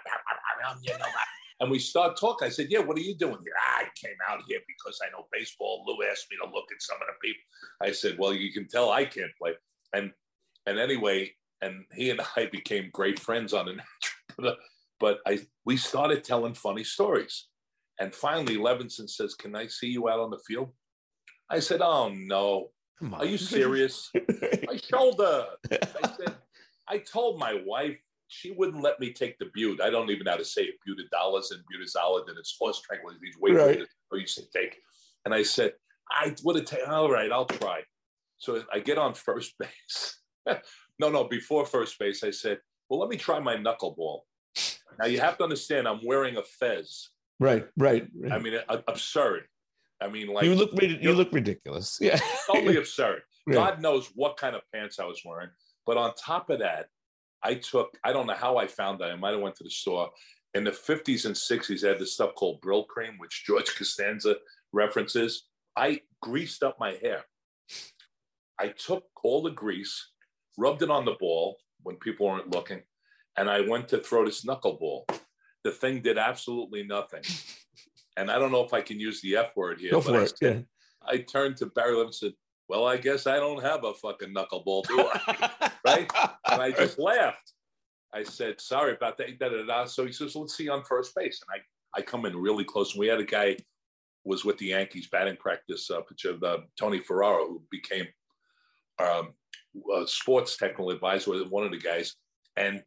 And we start talking. I said, yeah, what are you doing here? I came out here because I know baseball. Lou asked me to look at some of the people. I said, well, you can tell I can't play. And anyway, and he and I became great friends on the Natural. But we started telling funny stories. And finally, Levinson says, can I see you out on the field? I said, oh, no. Are you serious? My shoulder. I said, I told my wife, she wouldn't let me take the Bute. I don't even know how to say it. Butadiolaz and Butazolid, and it's horse tranquilizer. These weight right. I used to take. And I said, I would have taken, all right, I'll try. So I get on first base. No, before first base, I said, well, let me try my knuckleball. Now, you have to understand, I'm wearing a fez. Right. I mean, absurd. I mean, like you look ridiculous. Yeah, totally absurd. Yeah. God knows what kind of pants I was wearing. But on top of that, I don't know how I found that. I might have went to the store. In the 50s and 60s, they had this stuff called Brill Cream, which George Costanza references. I greased up my hair. I took all the grease, rubbed it on the ball when people weren't looking, and I went to throw this knuckleball. The thing did absolutely nothing. And I don't know if I can use the F word here. Go for it. Yeah. I turned to Barry Levinson and said, well, I guess I don't have a fucking knuckleball, do I? Right? And I just laughed. I said, sorry about that. Da-da-da. So he says, let's see you on first base. And I come in really close. And we had a guy who was with the Yankees batting practice, Tony Ferraro, who became a sports technical advisor, one of the guys. And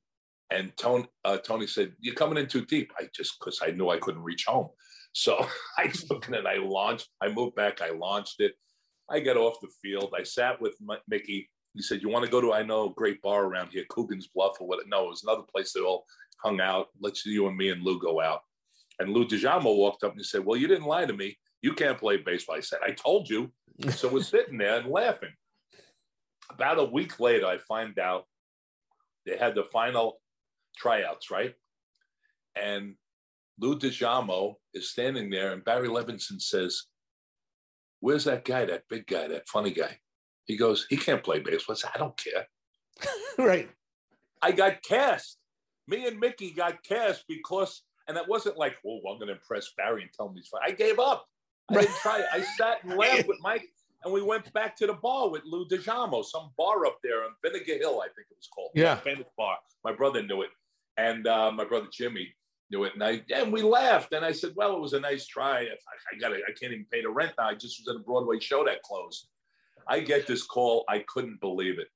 Tony said, you're coming in too deep. Because I knew I couldn't reach home. So I took it and I moved back, I launched it. I got off the field. I sat with Mickey. He said, you want to go to, I know, a great bar around here, Coogan's Bluff or what? No, it was another place they all hung out. Let's you and me and Lou go out. And Lou DeJamo walked up and he said, well, you didn't lie to me. You can't play baseball. I said, I told you. So we're sitting there and laughing. About a week later, I find out they had the final tryouts, right? And Lou DeJamo is standing there and Barry Levinson says, where's that guy, that big guy, that funny guy? He goes, he can't play baseball. I said, I don't care. Right. I got cast. Me and Mickey got cast because, and it wasn't like, oh, I'm going to impress Barry and tell him he's fine. I gave up. I didn't try it. I sat and laughed with Mike, and we went back to the bar with Lou DeJamo, some bar up there on Vinegar Hill, I think it was called. Yeah. Famous bar. My brother knew it. And my brother Jimmy knew it. And we laughed. And I said, well, it was a nice try. I can't even pay the rent now. I just was at a Broadway show that closed. I get this call. I couldn't believe it.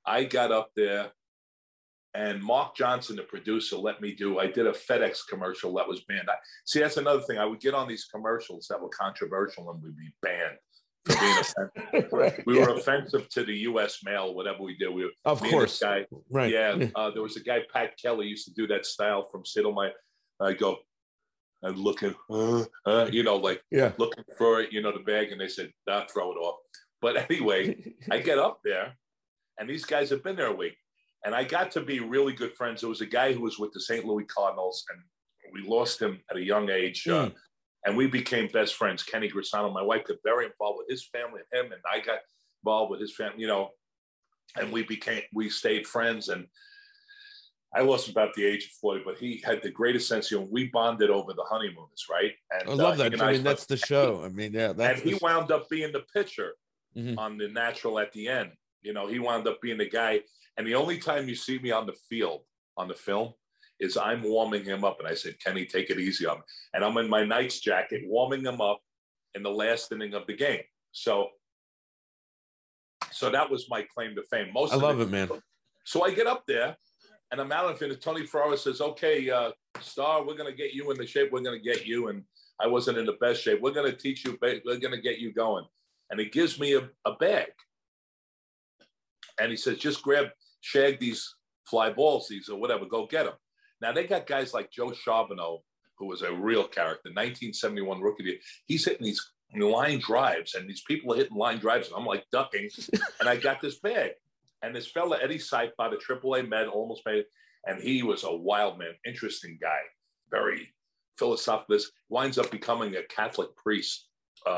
I got up there, and Mark Johnson, the producer, let me do. I did a FedEx commercial that was banned. See, that's another thing. I would get on these commercials that were controversial and we'd be banned for being offensive. Right, we were offensive to the U.S. mail, whatever we did. We were, of course. Guy, right. Yeah. There was a guy, Pat Kelly, used to do that style from Sid My. I go, I'm looking, like looking for it, the bag, and they said, nah, throw it off. But anyway, I get up there, and these guys have been there a week, and I got to be really good friends. There was a guy who was with the St. Louis Cardinals, and we lost him at a young age, and we became best friends. Kenny Grisano, my wife, got very involved with his family and him, and I got involved with his family, and we stayed friends. And I lost him about the age of 40, but he had the greatest sense of humor. We bonded over the honeymooners, right? And I love that. I mean, that's the show. I mean, yeah. And he wound up being the pitcher on the Natural at the end. He wound up being the guy. And the only time you see me on the field, on the film, is I'm warming him up. And I said, Kenny, take it easy on me. And I'm in my Knights jacket, warming him up in the last inning of the game. So that was my claim to fame. I love it, man. So I get up there, and I'm out of it. Tony Ferrara says, okay, Star, we're going to get you in the shape we're going to get you. And I wasn't in the best shape. We're going to teach you. We're going to get you going. And he gives me a bag. And he says, just shag these fly balls, these or whatever, go get them. Now, they got guys like Joe Charbonneau, who was a real character, 1971 rookie year. He's hitting these line drives, and these people are hitting line drives, and I'm like ducking. And I got this bag. And this fella, Eddie Seip, by the AAA Med, almost made it. And he was a wild man, interesting guy, very philosophical. Winds up becoming a Catholic priest.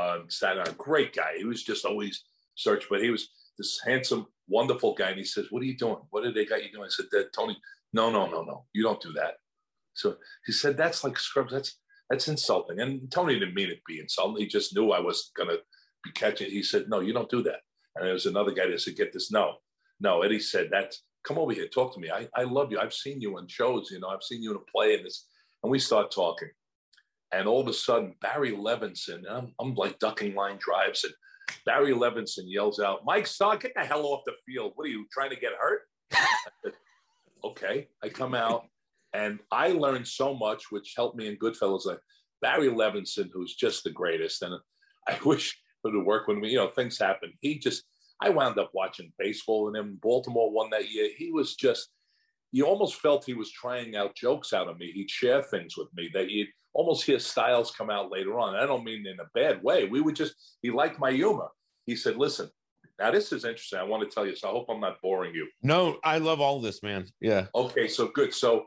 Great guy. He was just always searching, but he was this handsome, wonderful guy. And he says, what are you doing? What did they got you doing? I said, Tony, no. You don't do that. So he said, that's like scrubs. That's insulting. And Tony didn't mean it to be insulting. He just knew I wasn't going to be catching. He said, no, you don't do that. And there was another guy that said, get this. No, Eddie said, come over here, talk to me. I love you. I've seen you in shows, I've seen you in a play and this. And we start talking. And all of a sudden, Barry Levinson, I'm like ducking line drives, and Barry Levinson yells out, Mike Starr, get the hell off the field. What are you, trying to get hurt? I said, okay. I come out, and I learned so much, which helped me in Goodfellas. Like Barry Levinson, who's just the greatest. And I wish it would work when things happen. I wound up watching baseball, and then Baltimore won that year. He was you almost felt he was trying out jokes out of me. He'd share things with me that you'd almost hear styles come out later on. And I don't mean in a bad way. He liked my humor. He said, listen, now this is interesting. I want to tell you, so I hope I'm not boring you. No, I love all this, man. Yeah. Okay, so good. So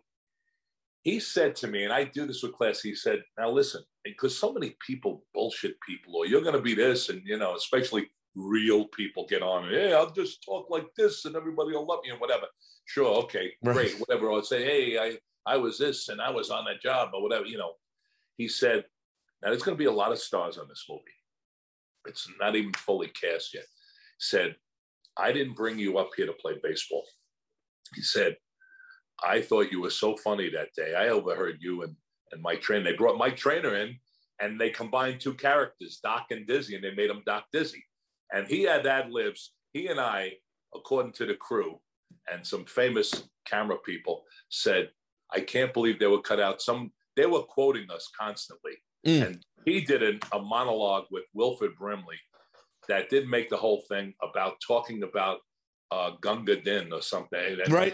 he said to me, and I do this with class, he said, now listen, because so many people bullshit people, or you're going to be this, and, especially real people get on it. Hey, I'll just talk like this and everybody will love me and whatever. Sure. Okay, great. Whatever. I'll say, hey, I was this and I was on that job or whatever, He said, now there's going to be a lot of stars on this movie. It's not even fully cast yet. Said, I didn't bring you up here to play baseball. He said, I thought you were so funny that day. I overheard you and Mike Trainer. They brought Mike Trainer in, and they combined two characters, Doc and Dizzy, and they made him Doc Dizzy. And he had ad-libs. He and I, according to the crew and some famous camera people, said, I can't believe they were cut out. They were quoting us constantly. And he did a monologue with Wilford Brimley that did make the whole thing about talking about Gunga Din or something. And right.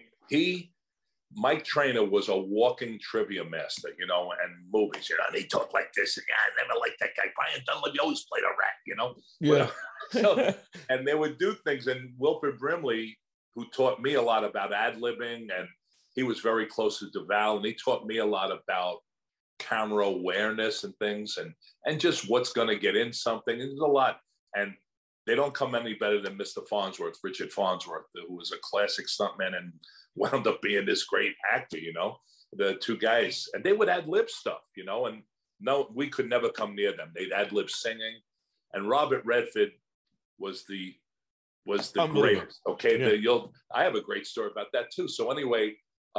Mike Trainer was a walking trivia master, and movies, and he talked like this. And I never liked that guy. Brian Dunlap, he always played a rat, Yeah. So, and they would do things. And Wilford Brimley, who taught me a lot about ad-libbing, and he was very close to DeVal, and he taught me a lot about camera awareness and things, and just what's going to get in something. And there's a lot. And they don't come any better than Mr. Farnsworth, Richard Farnsworth, who was a classic stuntman and wound up being this great actor, the two guys. And they would ad-lib stuff, and no, we could never come near them. They'd ad-lib singing. And Robert Redford was the greatest. Okay, yeah. I have a great story about that too. So anyway,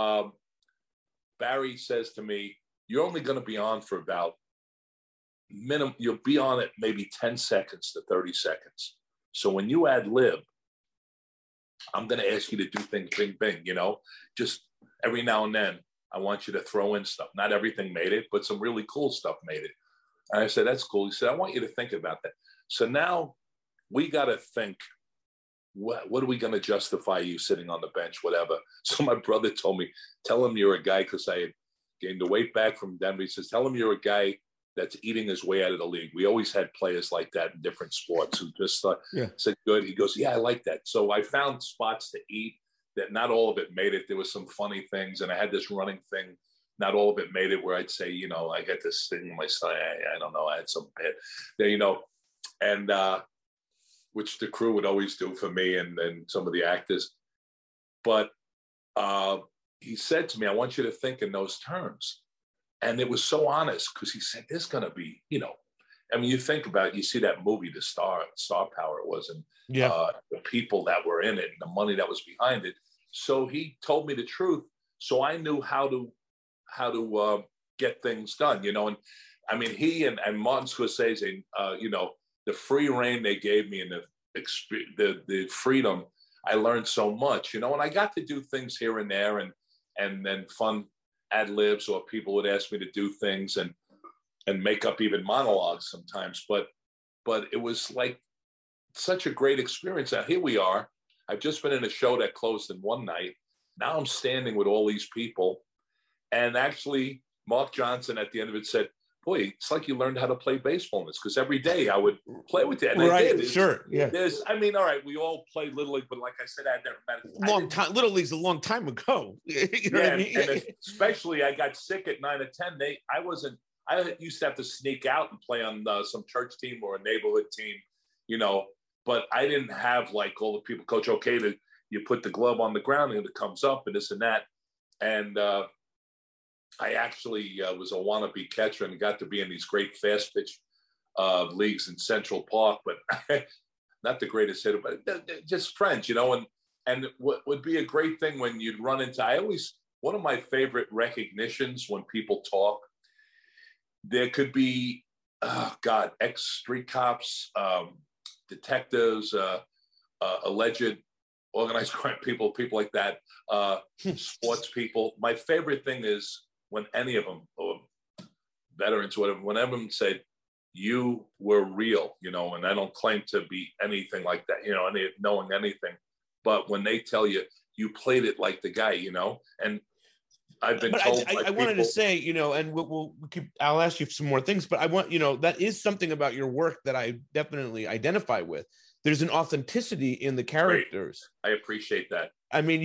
Barry says to me, you're only going to be on for about you'll be on it maybe 10 seconds to 30 seconds. So when you ad lib, I'm going to ask you to do things, bing, bing, you know, just every now and then. I want you to throw in stuff. Not everything made it, but some really cool stuff made it. And I said, that's cool. He said, I want you to think about that. So now we got to think, what are we going to justify you sitting on the bench, whatever. So my brother told me, tell him you're a guy, because I had gained the weight back from Denver. He says, tell him you're a guy that's eating his way out of the league. We always had players like that in different sports who just said, good. He goes, yeah, I like that. So I found spots to eat that not all of it made it. There was some funny things. And I had this running thing. Not all of it made it, where I'd say, you know, I got this thing in my stomach. I don't know. I had some bit there, you know, and which the crew would always do for me and some of the actors. But he said to me, I want you to think in those terms. And it was so honest, because he said, there's going to be, you know, I mean, you think about it, you see that movie, The Star Power it was, and the people that were in it and the money that was behind it. So he told me the truth. So I knew how to get things done, you know. And I mean, he and Martin Scorsese, you know, the free reign they gave me and the freedom, I learned so much, you know. And I got to do things here and there, and then fun ad libs, or people would ask me to do things and make up even monologues sometimes. But it was like such a great experience. Now here we are. I've just been in a show that closed in one night. Now I'm standing with all these people. And actually, Mark Johnson at the end of it said, boy, it's like you learned how to play baseball in this, because every day I would play with it. And right, I did. Sure, yeah. I mean, all right, we all played Little League, but like I said, I never met it. Long time. Little League's a long time ago. You know what I mean? And especially I got sick at 9 or 10. I used to have to sneak out and play on some church team or a neighborhood team, you know, but I didn't have like all the people, Coach, okay, you put the glove on the ground and it comes up and this and that. And I actually was a wannabe catcher and got to be in these great fast pitch leagues in Central Park, but not the greatest hitter, but just friends, you know. And what would be a great thing when you'd run into, one of my favorite recognitions when people talk, there could be, ex-street cops, detectives, alleged organized crime people like that, sports people. My favorite thing is when any of them, or veterans, whatever, one of them said, you were real, you know, and I don't claim to be anything like that, you know, knowing anything. But when they tell you, you played it like the guy, you know, and I've been told. I wanted to say, you know, and I'll ask you some more things, but I want, you know, that is something about your work that I definitely identify with. There's an authenticity in the characters. Great. I appreciate that. I mean,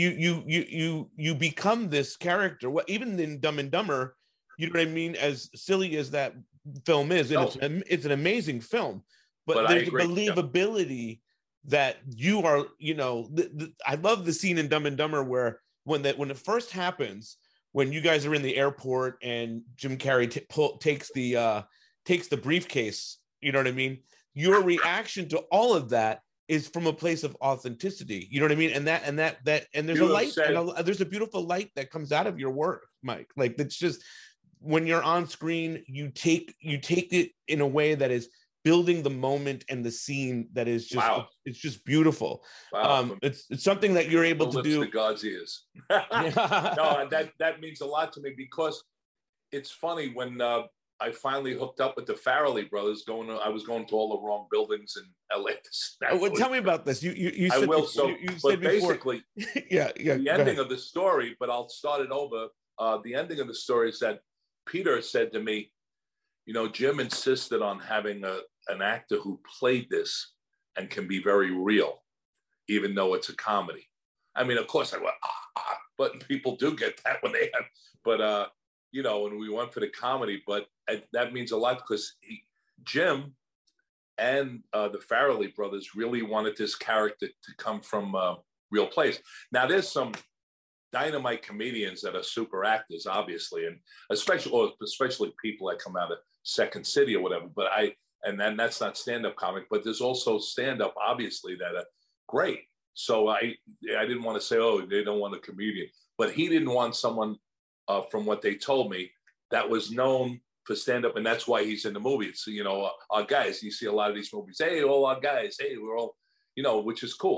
you become this character. Even in Dumb and Dumber, you know what I mean? As silly as that film is, and it's an amazing film, but there's a believability that you are, you know, I love the scene in Dumb and Dumber where when it first happens, when you guys are in the airport and Jim Carrey takes the briefcase, you know what I mean? Your reaction to all of that is from a place of authenticity. You know what I mean? And there's a light, there's a beautiful light that comes out of your work, Mike. Like, it's just, when you're on screen, you take it in a way that is building the moment and the scene that is just, it's just beautiful. Wow. It's something that you're able to do. To God's ears. No, that means a lot to me, because it's funny when I finally hooked up with the Farrelly brothers. I was going to all the wrong buildings in LA. Well, tell me about this. You said, I will. You said basically, yeah. The ending of the story, but I'll start it over. The ending of the story is that Peter said to me, you know, Jim insisted on having an actor who played this and can be very real, even though it's a comedy. I mean, of course I went, but people do get that when they have, but, you know, and we went for the comedy, but that means a lot, because Jim and the Farrelly brothers really wanted this character to come from a real place. Now, there's some dynamite comedians that are super actors, obviously, and especially people that come out of Second City or whatever. But and then that's not stand-up comic, but there's also stand-up, obviously, that are great. So I didn't want to say, oh, they don't want a comedian, but he didn't want someone, from what they told me, that was known for stand-up, and that's why he's in the movie. It's, you know, our guys. You see a lot of these movies. Hey, all our guys. Hey, we're all, you know, which is cool.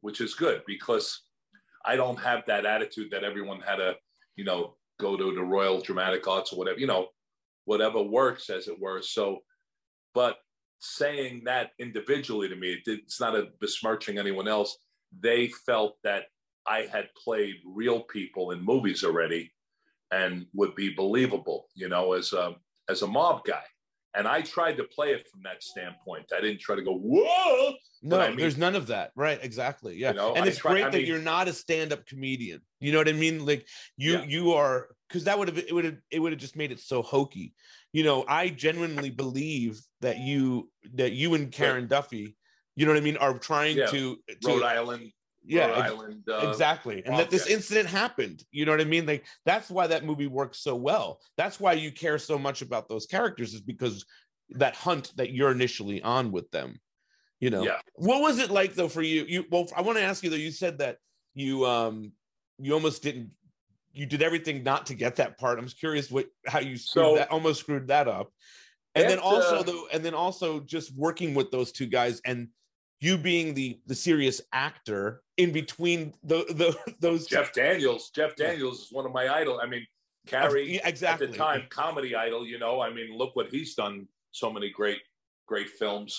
which is good because I don't have that attitude that everyone had to, you know, go to the Royal Dramatic Arts or whatever, you know, whatever works, as it were. So, but saying that individually to me, it's not a besmirching anyone else. They felt that I had played real people in movies already and would be believable, you know, as a mob guy. And I tried to play it from that standpoint. I didn't try to go, whoa. No, I mean, there's none of that. Right. Exactly. Yeah. You know, and it's great that you're not a stand-up comedian. You know what I mean? Like you are, because that it would have just made it so hokey. You know, I genuinely believe that you and Karen Duffy, you know what I mean, are trying to Rhode Island. Yeah, Rhode Island, exactly. And that this incident happened. You know what I mean? Like, that's why that movie works so well. That's why you care so much about those characters, is because that hunt that you're initially on with them. You know, what was it like though for you? Well, I want to ask you though. You said that you almost didn't. You did everything not to get that part. I'm curious how you almost screwed that up. And then also just working with those two guys and you being the serious actor in between those. Jeff Daniels is one of my idols. I mean, Carrie, exactly. At the time, comedy idol, you know, I mean, look what he's done. So many great films.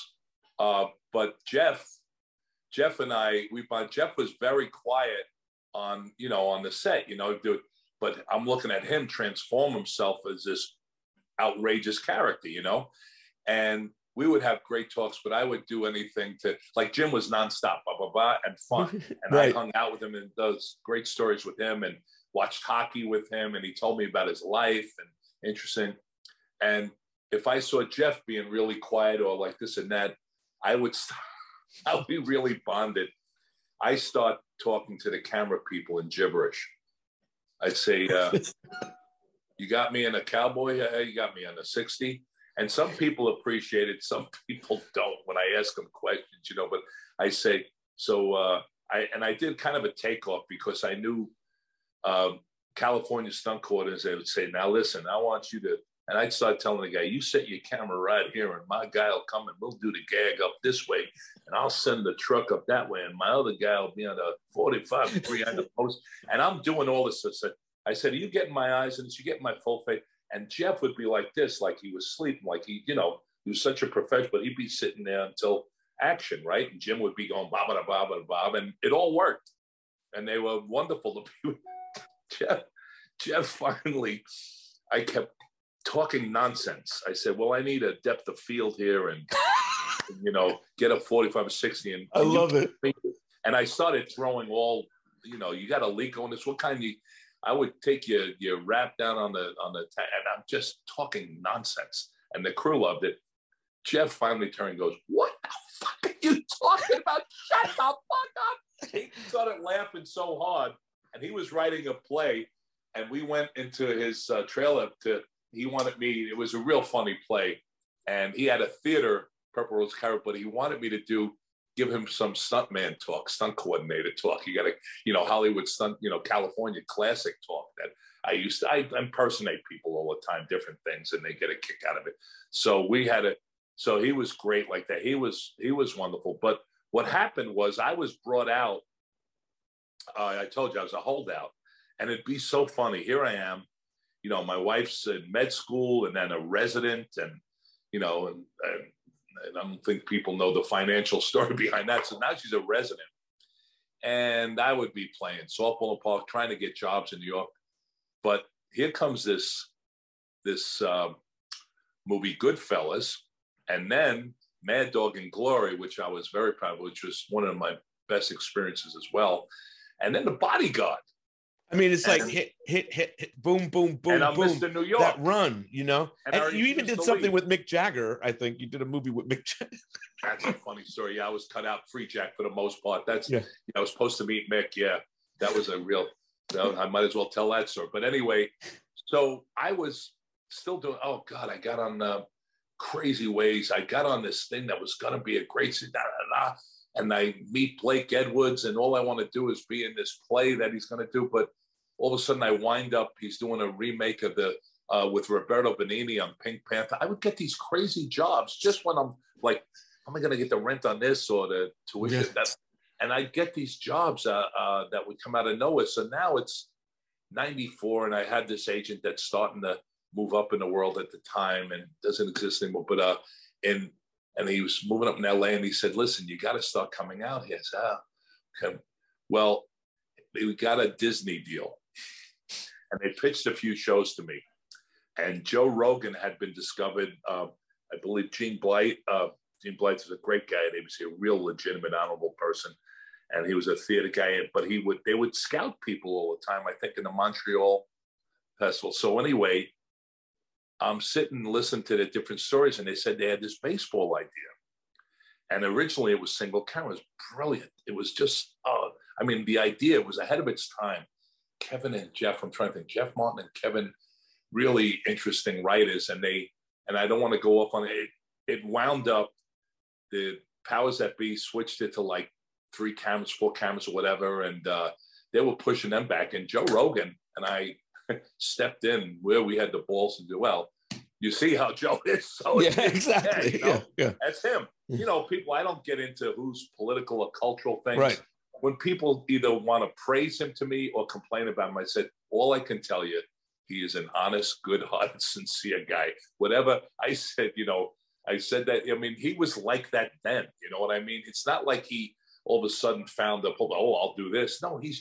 But Jeff and I, Jeff was very quiet on the set, you know, but I'm looking at him transform himself as this outrageous character, you know, and we would have great talks, but I would do anything to, like, Jim was nonstop, blah, blah, blah, and fun. And I hung out with him and those great stories with him and watched hockey with him. And he told me about his life and interesting. And if I saw Jeff being really quiet or like this and that, I'll be really bonded. I start talking to the camera people in gibberish. I'd say, you got me in a cowboy? You got me on a 60? And some people appreciate it, some people don't when I ask them questions, you know, but I say, I did kind of a takeoff because I knew California stunt coordinators, they would say, now listen, I want you to, and I'd start telling the guy, you set your camera right here and my guy will come and we'll do the gag up this way and I'll send the truck up that way and my other guy will be on a 45 degree on the post. And I'm doing all this. I said, are you getting my eyes and you get my full face? And Jeff would be like this, like he was sleeping, like he was such a professional, but he'd be sitting there until action, right? And Jim would be going bob, bob, bob, bob, and it all worked. And they were wonderful to be with. Jeff finally, I kept talking nonsense. I said, well, I need a depth of field here and, you know, get a 45 or 60. And I love it. And I started throwing all, you know, you got a leak on this. What kind of, I would take your wrap down on the and I'm just talking nonsense. And the crew loved it. Jeff finally turned and goes, what the fuck are you talking about? Shut the fuck up. He started laughing so hard. And he was writing a play. And we went into his trailer he wanted me, it was a real funny play. And he had a theater, Purple Rose Carrot, but he wanted me to give him some stuntman talk, stunt coordinator talk. You got to, you know, Hollywood stunt, you know, California classic talk that I impersonate people all the time, different things, and they get a kick out of it. So so he was great like that. He was wonderful. But what happened was I was brought out, I told you I was a holdout, and it'd be so funny. Here I am, you know, my wife's in med school and then a resident and, you know, and I don't think people know the financial story behind that. So now she's a resident. And I would be playing softball in the park, trying to get jobs in New York. But here comes this movie, Goodfellas, and then Mad Dog and Glory, which I was very proud of, which was one of my best experiences as well. And then The Bodyguard. I mean, it's like hit, boom, boom, boom, and I'm boom. Mr. New York. That run, you know. And you even did something with Mick Jagger. I think you did a movie with Mick Jagger. That's a funny story. Yeah, I was cut out free Jack for the most part. I was supposed to meet Mick. Yeah, that was a real. I might as well tell that story. But anyway, so I was still doing. Oh God, I got on Crazy Ways. I got on this thing that was going to be a great. And I meet Blake Edwards, and all I want to do is be in this play that he's going to do. But all of a sudden, I wind up, he's doing a remake of with Roberto Benigni on Pink Panther. I would get these crazy jobs just when I'm like, am I going to get the rent on this or the tuition? and I'd get these jobs that would come out of nowhere. So now it's 94, and I had this agent that's starting to move up in the world at the time and doesn't exist anymore. But and he was moving up in LA, and he said, "Listen, you got to start coming out here." I said, okay. Well, we got a Disney deal, and they pitched a few shows to me. And Joe Rogan had been discovered. I believe Gene Blight. Gene Blight was a great guy. He was a real legitimate, honorable person. And he was a theater guy, but they would scout people all the time, I think, in the Montreal Festival. So anyway, I'm sitting and listening to the different stories, and they said they had this baseball idea. And originally it was single camera. It was brilliant. It was just, the idea was ahead of its time. Kevin and Jeff, I'm trying to think, Jeff Martin and Kevin, really interesting writers. And I don't want to go off on it. It wound up, the powers that be switched it to like 3 cameras, 4 cameras or whatever. And they were pushing them back. And Joe Rogan and I stepped in where we had the balls to do well. You see how Joe is. So yeah, exactly. Yeah. That's him. People, I don't get into who's political or cultural things. Right. When people either want to praise him to me or complain about him, I said, all I can tell you, he is an honest, good-hearted, sincere guy. Whatever I said, I said that, he was like that then, you know what I mean? It's not like he all of a sudden found I'll do this. No, he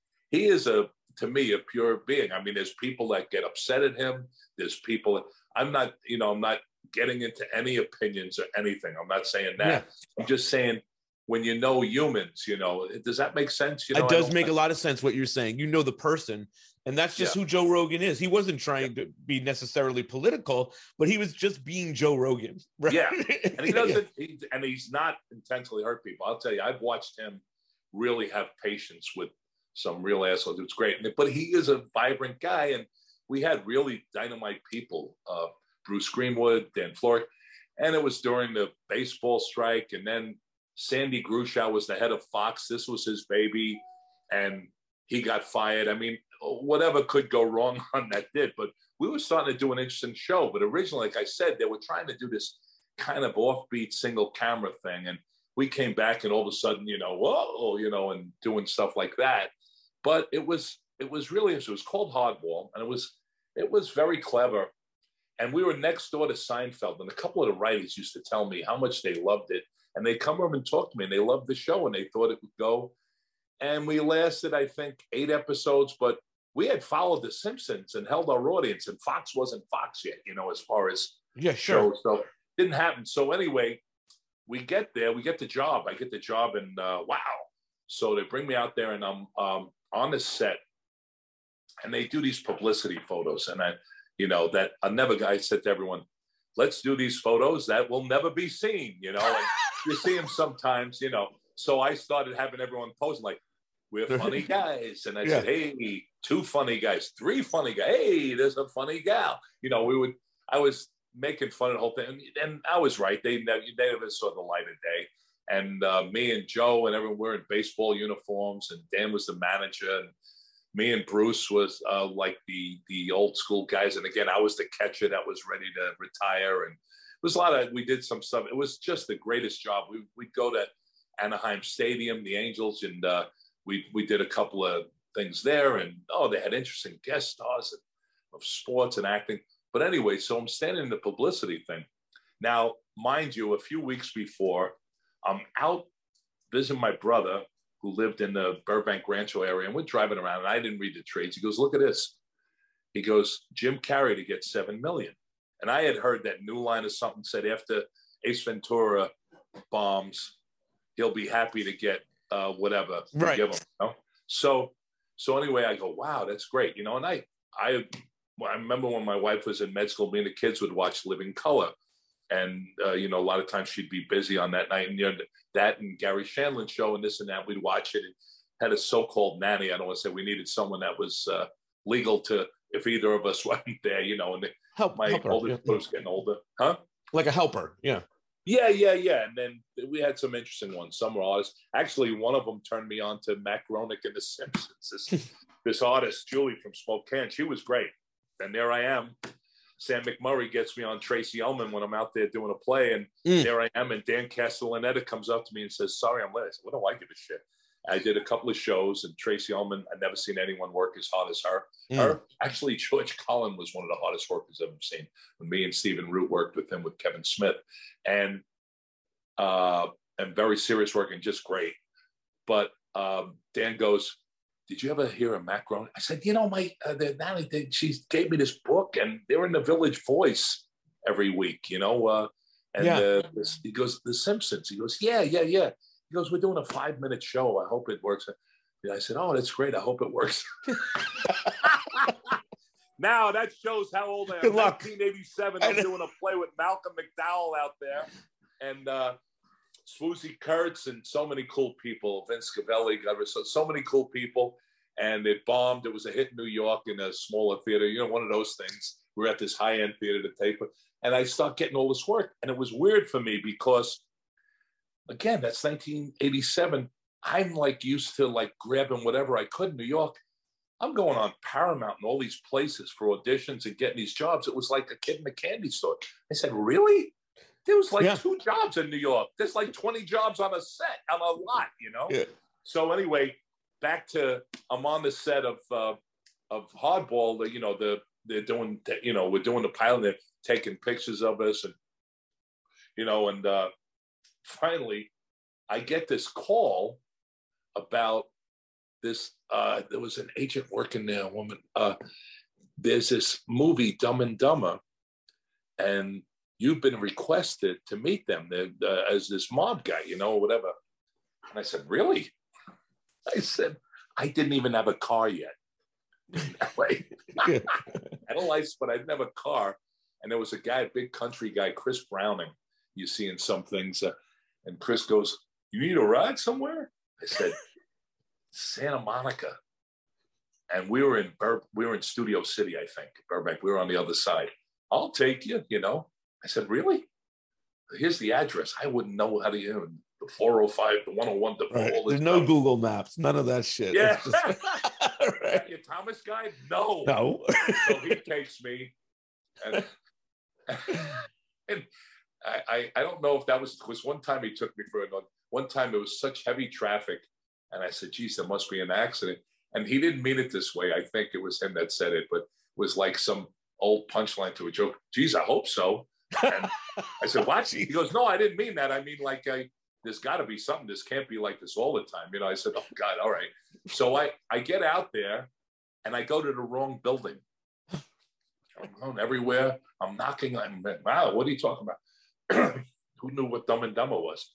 is to me, a pure being. There's people that get upset at him. There's people, I'm not getting into any opinions or anything. I'm not saying that. Yeah. I'm just saying, when humans, does that make sense? It does make a lot of sense what you're saying. The person, and that's just who Joe Rogan is. He wasn't trying to be necessarily political, but he was just being Joe Rogan. Right? Yeah, and he doesn't, and he's not intentionally hurt people. I'll tell you, I've watched him really have patience with some real assholes. It's great, but he is a vibrant guy, and we had really dynamite people. Bruce Greenwood, Dan Florek, and it was during the baseball strike, and then Sandy Grushow was the head of Fox. This was his baby, and he got fired. Whatever could go wrong on that did, but we were starting to do an interesting show. But originally, like I said, they were trying to do this kind of offbeat single camera thing, and we came back, and all of a sudden, whoa, and doing stuff like that. But it was really, it was called Hardball, and it was very clever. And we were next door to Seinfeld, and a couple of the writers used to tell me how much they loved it. And they come over and talk to me, and they loved the show, and they thought it would go. And we lasted, I think, 8 episodes, but we had followed The Simpsons and held our audience, and Fox wasn't Fox yet, as far as shows. So it didn't happen. So anyway, we get there, we get the job. I get the job, and wow. So they bring me out there, and I'm on the set, and they do these publicity photos. And that another guy said to everyone, let's do these photos that will never be seen, and you see them sometimes, So I started having everyone posing like, we're funny guys. And I said, hey, 2 funny guys, 3 funny guys. Hey, there's a funny gal. I was making fun of the whole thing. And I was right. They never saw the light of day. And me and Joe and everyone were in baseball uniforms, and Dan was the manager. And me and Bruce was like the old school guys. And again, I was the catcher that was ready to retire. And it was we did some stuff. It was just the greatest job. We'd go to Anaheim Stadium, the Angels, and we did a couple of things there. And, they had interesting guest stars of sports and acting. But anyway, so I'm standing in the publicity thing. Now, mind you, a few weeks before, I'm out visiting my brother, who lived in the Burbank Rancho area, and we're driving around, and I didn't read the trades. He goes, look at this. He goes, Jim Carrey to get $7 million. And I had heard that New Line or something said after Ace Ventura bombs, he'll be happy to get whatever to give him. So anyway, I go, wow, that's great. And I remember when my wife was in med school, me and the kids would watch Living Color. And, a lot of times she'd be busy on that night, and that and Gary Shandling show and this and that, we'd watch it, and had a so-called nanny. I don't want to say we needed someone that was legal to, if either of us wasn't there, and my oldest was getting older. Huh? Like a helper. Yeah. Yeah. And then we had some interesting ones. Some were artists. Actually, one of them turned me on to Matt Groening and The Simpsons. This artist, Julie from Spokane, she was great. And there I am. Sam McMurray gets me on Tracy Ullman when I'm out there doing a play, and there I am, and Dan Castellaneta comes up to me and says, "Sorry, I'm late." I said, "What do I give a shit?" I did a couple of shows, and Tracy Ullman, I'd never seen anyone work as hard as her. Actually, George Cullen was one of the hardest workers I've ever seen. When me and Stephen Root worked with him with Kevin Smith, and very serious work and just great. But Dan goes, "Did you ever hear of Matt Groening?" I said, she gave me this book, and they're in the Village Voice every week, he goes, "The Simpsons." He goes, yeah. He goes, "We're doing a 5-minute show. I hope it works." And I said, "Oh, that's great. I hope it works." Now that shows how old I am. Good luck. 1987, I'm doing a play with Malcolm McDowell out there, and Swoosie Kurtz, and so many cool people. Vince Scavelli, so many cool people. And it bombed. It was a hit in New York in a smaller theater, one of those things. We're at this high-end theater to tape it. And I start getting all this work. And it was weird for me because, again, that's 1987. I'm like used to like grabbing whatever I could in New York. I'm going on Paramount and all these places for auditions and getting these jobs. It was like a kid in a candy store. I said, "Really? There was like 2 jobs in New York. There's like 20 jobs on a set, on a lot, Yeah. So anyway, back to, I'm on the set of Hardball. They're doing, we're doing the pilot. They're taking pictures of us, and finally, I get this call about this. There was an agent working there, a woman. There's this movie, Dumb and Dumber, and you've been requested to meet them as this mob guy, or whatever. And I said, "Really?" I said, "I didn't even have a car yet." I had a license, but I didn't have a car. And there was a guy, a big country guy, Chris Browning, you see in some things. And Chris goes, "You need a ride somewhere?" I said, "Santa Monica." And we were in Studio City, I think, Burbank. We were on the other side. "I'll take you, I said, "Really? Here's the address." I wouldn't know how to the 405, the 101, the right. There's no Google Maps, none of that shit. Yeah. Right. Your Thomas guy? No. So he takes me, and I don't know if that was because one time he took me for one time it was such heavy traffic, and I said, "Geez, there must be an accident." And he didn't mean it this way. I think it was him that said it, but it was like some old punchline to a joke. "Geez, I hope so." And I said, "What?" He goes, "No, I didn't mean that. I mean, like, there's got to be something. This can't be like this all the time." I said, "Oh, God, all right." So I get out there, and I go to the wrong building. I'm going everywhere. I'm knocking. Wow, what are you talking about? Who knew what Dumb and Dumber was?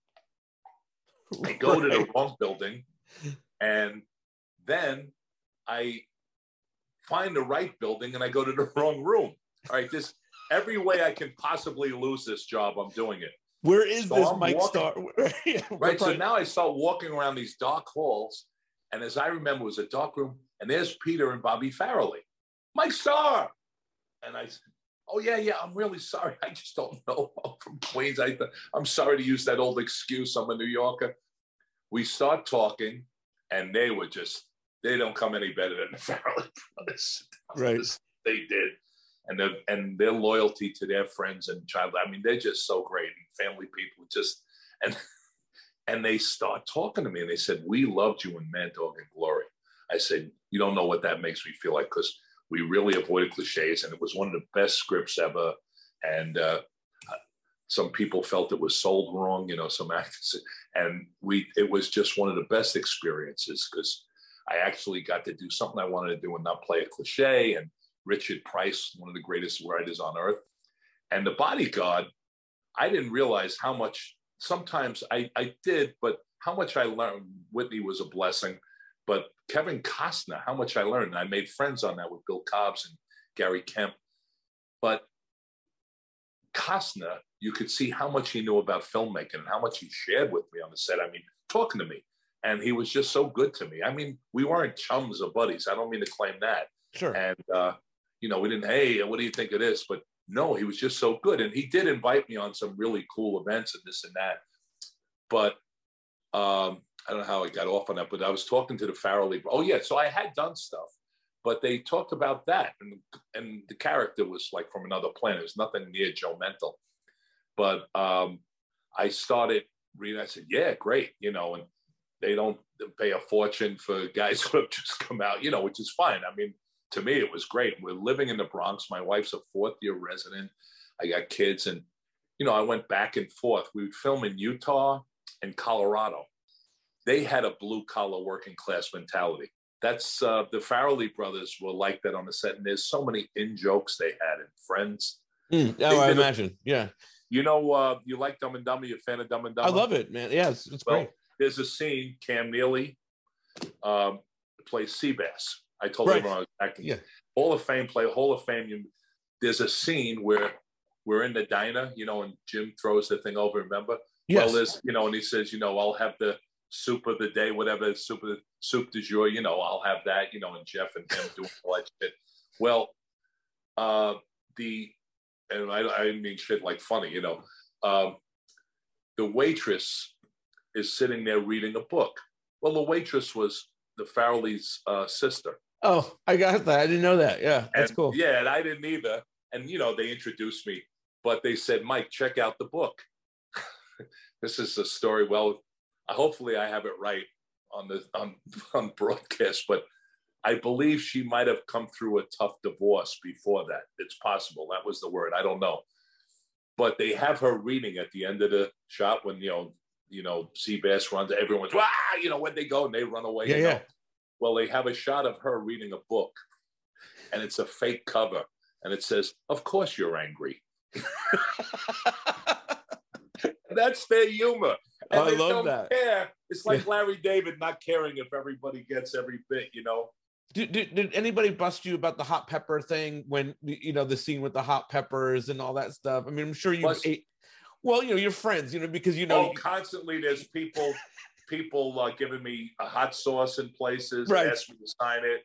I go to the wrong building, and then I find the right building, and I go to the wrong room. All right, every way I can possibly lose this job, I'm doing it. Where is this Mike Starr? Right, so now I start walking around these dark halls, and as I remember, it was a dark room, and there's Peter and Bobby Farrelly. "Mike Starr!" And I said, "Oh, yeah, I'm really sorry. I just don't know. I'm from Queens. I'm sorry to use that old excuse. I'm a New Yorker." We start talking, and they don't come any better than the Farrelly brothers. Right. They did. And their loyalty to their friends and child. I mean, they're just so great, and family people and they start talking to me, and they said, "We loved you in Mad Dog and Glory." I said, "You don't know what that makes me feel like, because we really avoided cliches, and it was one of the best scripts ever. And some people felt it was sold wrong, some actors, and it was just one of the best experiences, because I actually got to do something I wanted to do and not play a cliche. And Richard Price, one of the greatest writers on earth. And The Bodyguard, I didn't realize how much, sometimes I did, but how much I learned. Whitney was a blessing, but Kevin Costner, how much I learned. And I made friends on that with Bill Cobbs and Gary Kemp. But Costner, you could see how much he knew about filmmaking and how much he shared with me on the set. I mean, talking to me. And he was just so good to me. I mean, we weren't chums or buddies. I don't mean to claim that. Sure. And, we didn't, "Hey, what do you think of this?" But no, he was just so good. And he did invite me on some really cool events and this and that. But I don't know how I got off on that, but I was talking to the Farrelly. Oh, yeah. So I had done stuff, But they talked about that, and the character was like from another planet. There's nothing near Joe Mental. But I started reading. I said, yeah, great, you know, and they don't pay a fortune for guys who have just come out, you know, which is fine. I mean, to me, it was great. We're living in the Bronx. My wife's a fourth-year resident. I got kids, and, you know, I went back and forth. We would film in Utah and Colorado. They had a blue-collar working-class mentality. That's the Farrelly brothers were like that on the set, and there's so many in-jokes they had and Friends. I imagine, yeah. You know, you like Dumb and Dumber? You're a fan of Dumb and Dumber? I love it, man. Yeah, it's great. There's a scene, Cam Neely plays Seabass. I told everyone I was acting. Yeah. Hall of Fame. There's a scene where we're in the diner, you know, and Jim throws the thing over, remember? Yes. Well, there's, you know, and he says, you know, I'll have the soup of the day, whatever, soup du jour, you know, I'll have that, you know, and Jeff and him doing all that shit. Well, and I mean shit like funny, you know, the waitress is sitting there reading a book. Well, the waitress was the Farrelly's sister. Oh, I got that. I didn't know that. Yeah, that's cool. Yeah, and I didn't either. And, you know, they introduced me, but they said, Mike, check out the book. This is a story. Well, hopefully I have it right on broadcast, but I believe she might have come through a tough divorce before that. It's possible. That was the word. I don't know. But they have her reading at the end of the shot when, you know, Seabass runs, everyone's, you know, when they go and they run away. Yeah, yeah. Well, they have a shot of her reading a book, and it's a fake cover, and it says, "Of course you're angry." That's their humor. And I love that. Care. It's like Larry David not caring if everybody gets every bit, you know. Did anybody bust you about the hot pepper thing when, you know, the scene with the hot peppers and all that stuff? I mean, I'm sure you ate. Well, you know, your friends, you know, because, you know. Constantly there's people giving me a hot sauce in places, right. Ask me to sign it.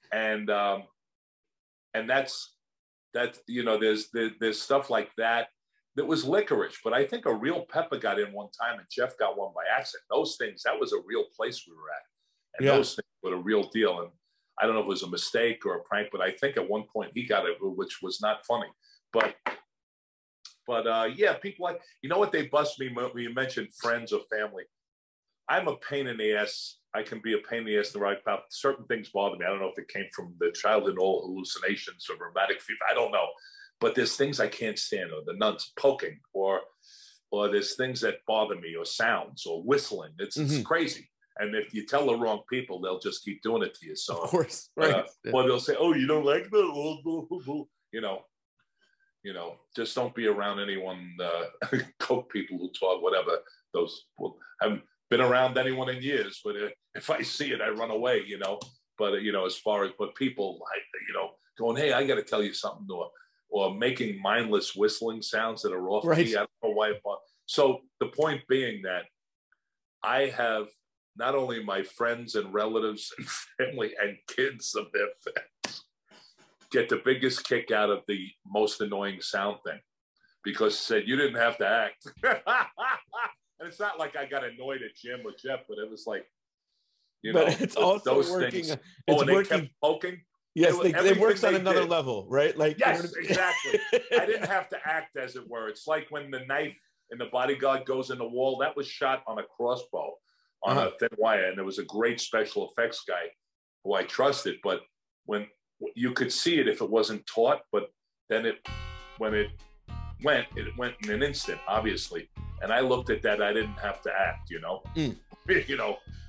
And that's, you know, there's stuff like that. That was licorice, but I think a real pepper got in one time and Jeff got one by accident. Those things, that was a real place we were at. And those things were a real deal. And I don't know if it was a mistake or a prank, but I think at one point he got it, which was not funny. But yeah, people like, you know what, they bust me when you mentioned friends or family. I'm a pain in the ass. I can be a pain in the ass in the right path. Certain things bother me. I don't know if it came from the childhood hallucinations or rheumatic fever. I don't know. But there's things I can't stand, or the nuns poking, or there's things that bother me, or sounds, or whistling. It's crazy. And if you tell the wrong people, they'll just keep doing it to you. So, of course, right. Or they'll say, "Oh, you don't like that?" You know, just don't be around anyone, coke people who talk, whatever. Those haven't been around anyone in years, but if I see it, I run away. You know, but you know, as far as people, you know, going, "Hey, I got to tell you something," or making mindless whistling sounds that are off key. I don't know why. So the point being that I have not only my friends and relatives and family and kids of their fans get the biggest kick out of the most annoying sound thing, because said you didn't have to act. And it's not like I got annoyed at Jim or Jeff, but it was like, you know, but it's also those working. Things. It's and working. They kept poking. Yes, it works on another level, right? Like, yes, exactly. I didn't have to act, as it were. It's like when the knife in The Bodyguard goes in the wall. That was shot on a crossbow on a thin wire, and there was a great special effects guy who I trusted. But when you could see it if it wasn't taut, but then when it went in an instant, obviously. And I looked at that. I didn't have to act, you know. You know,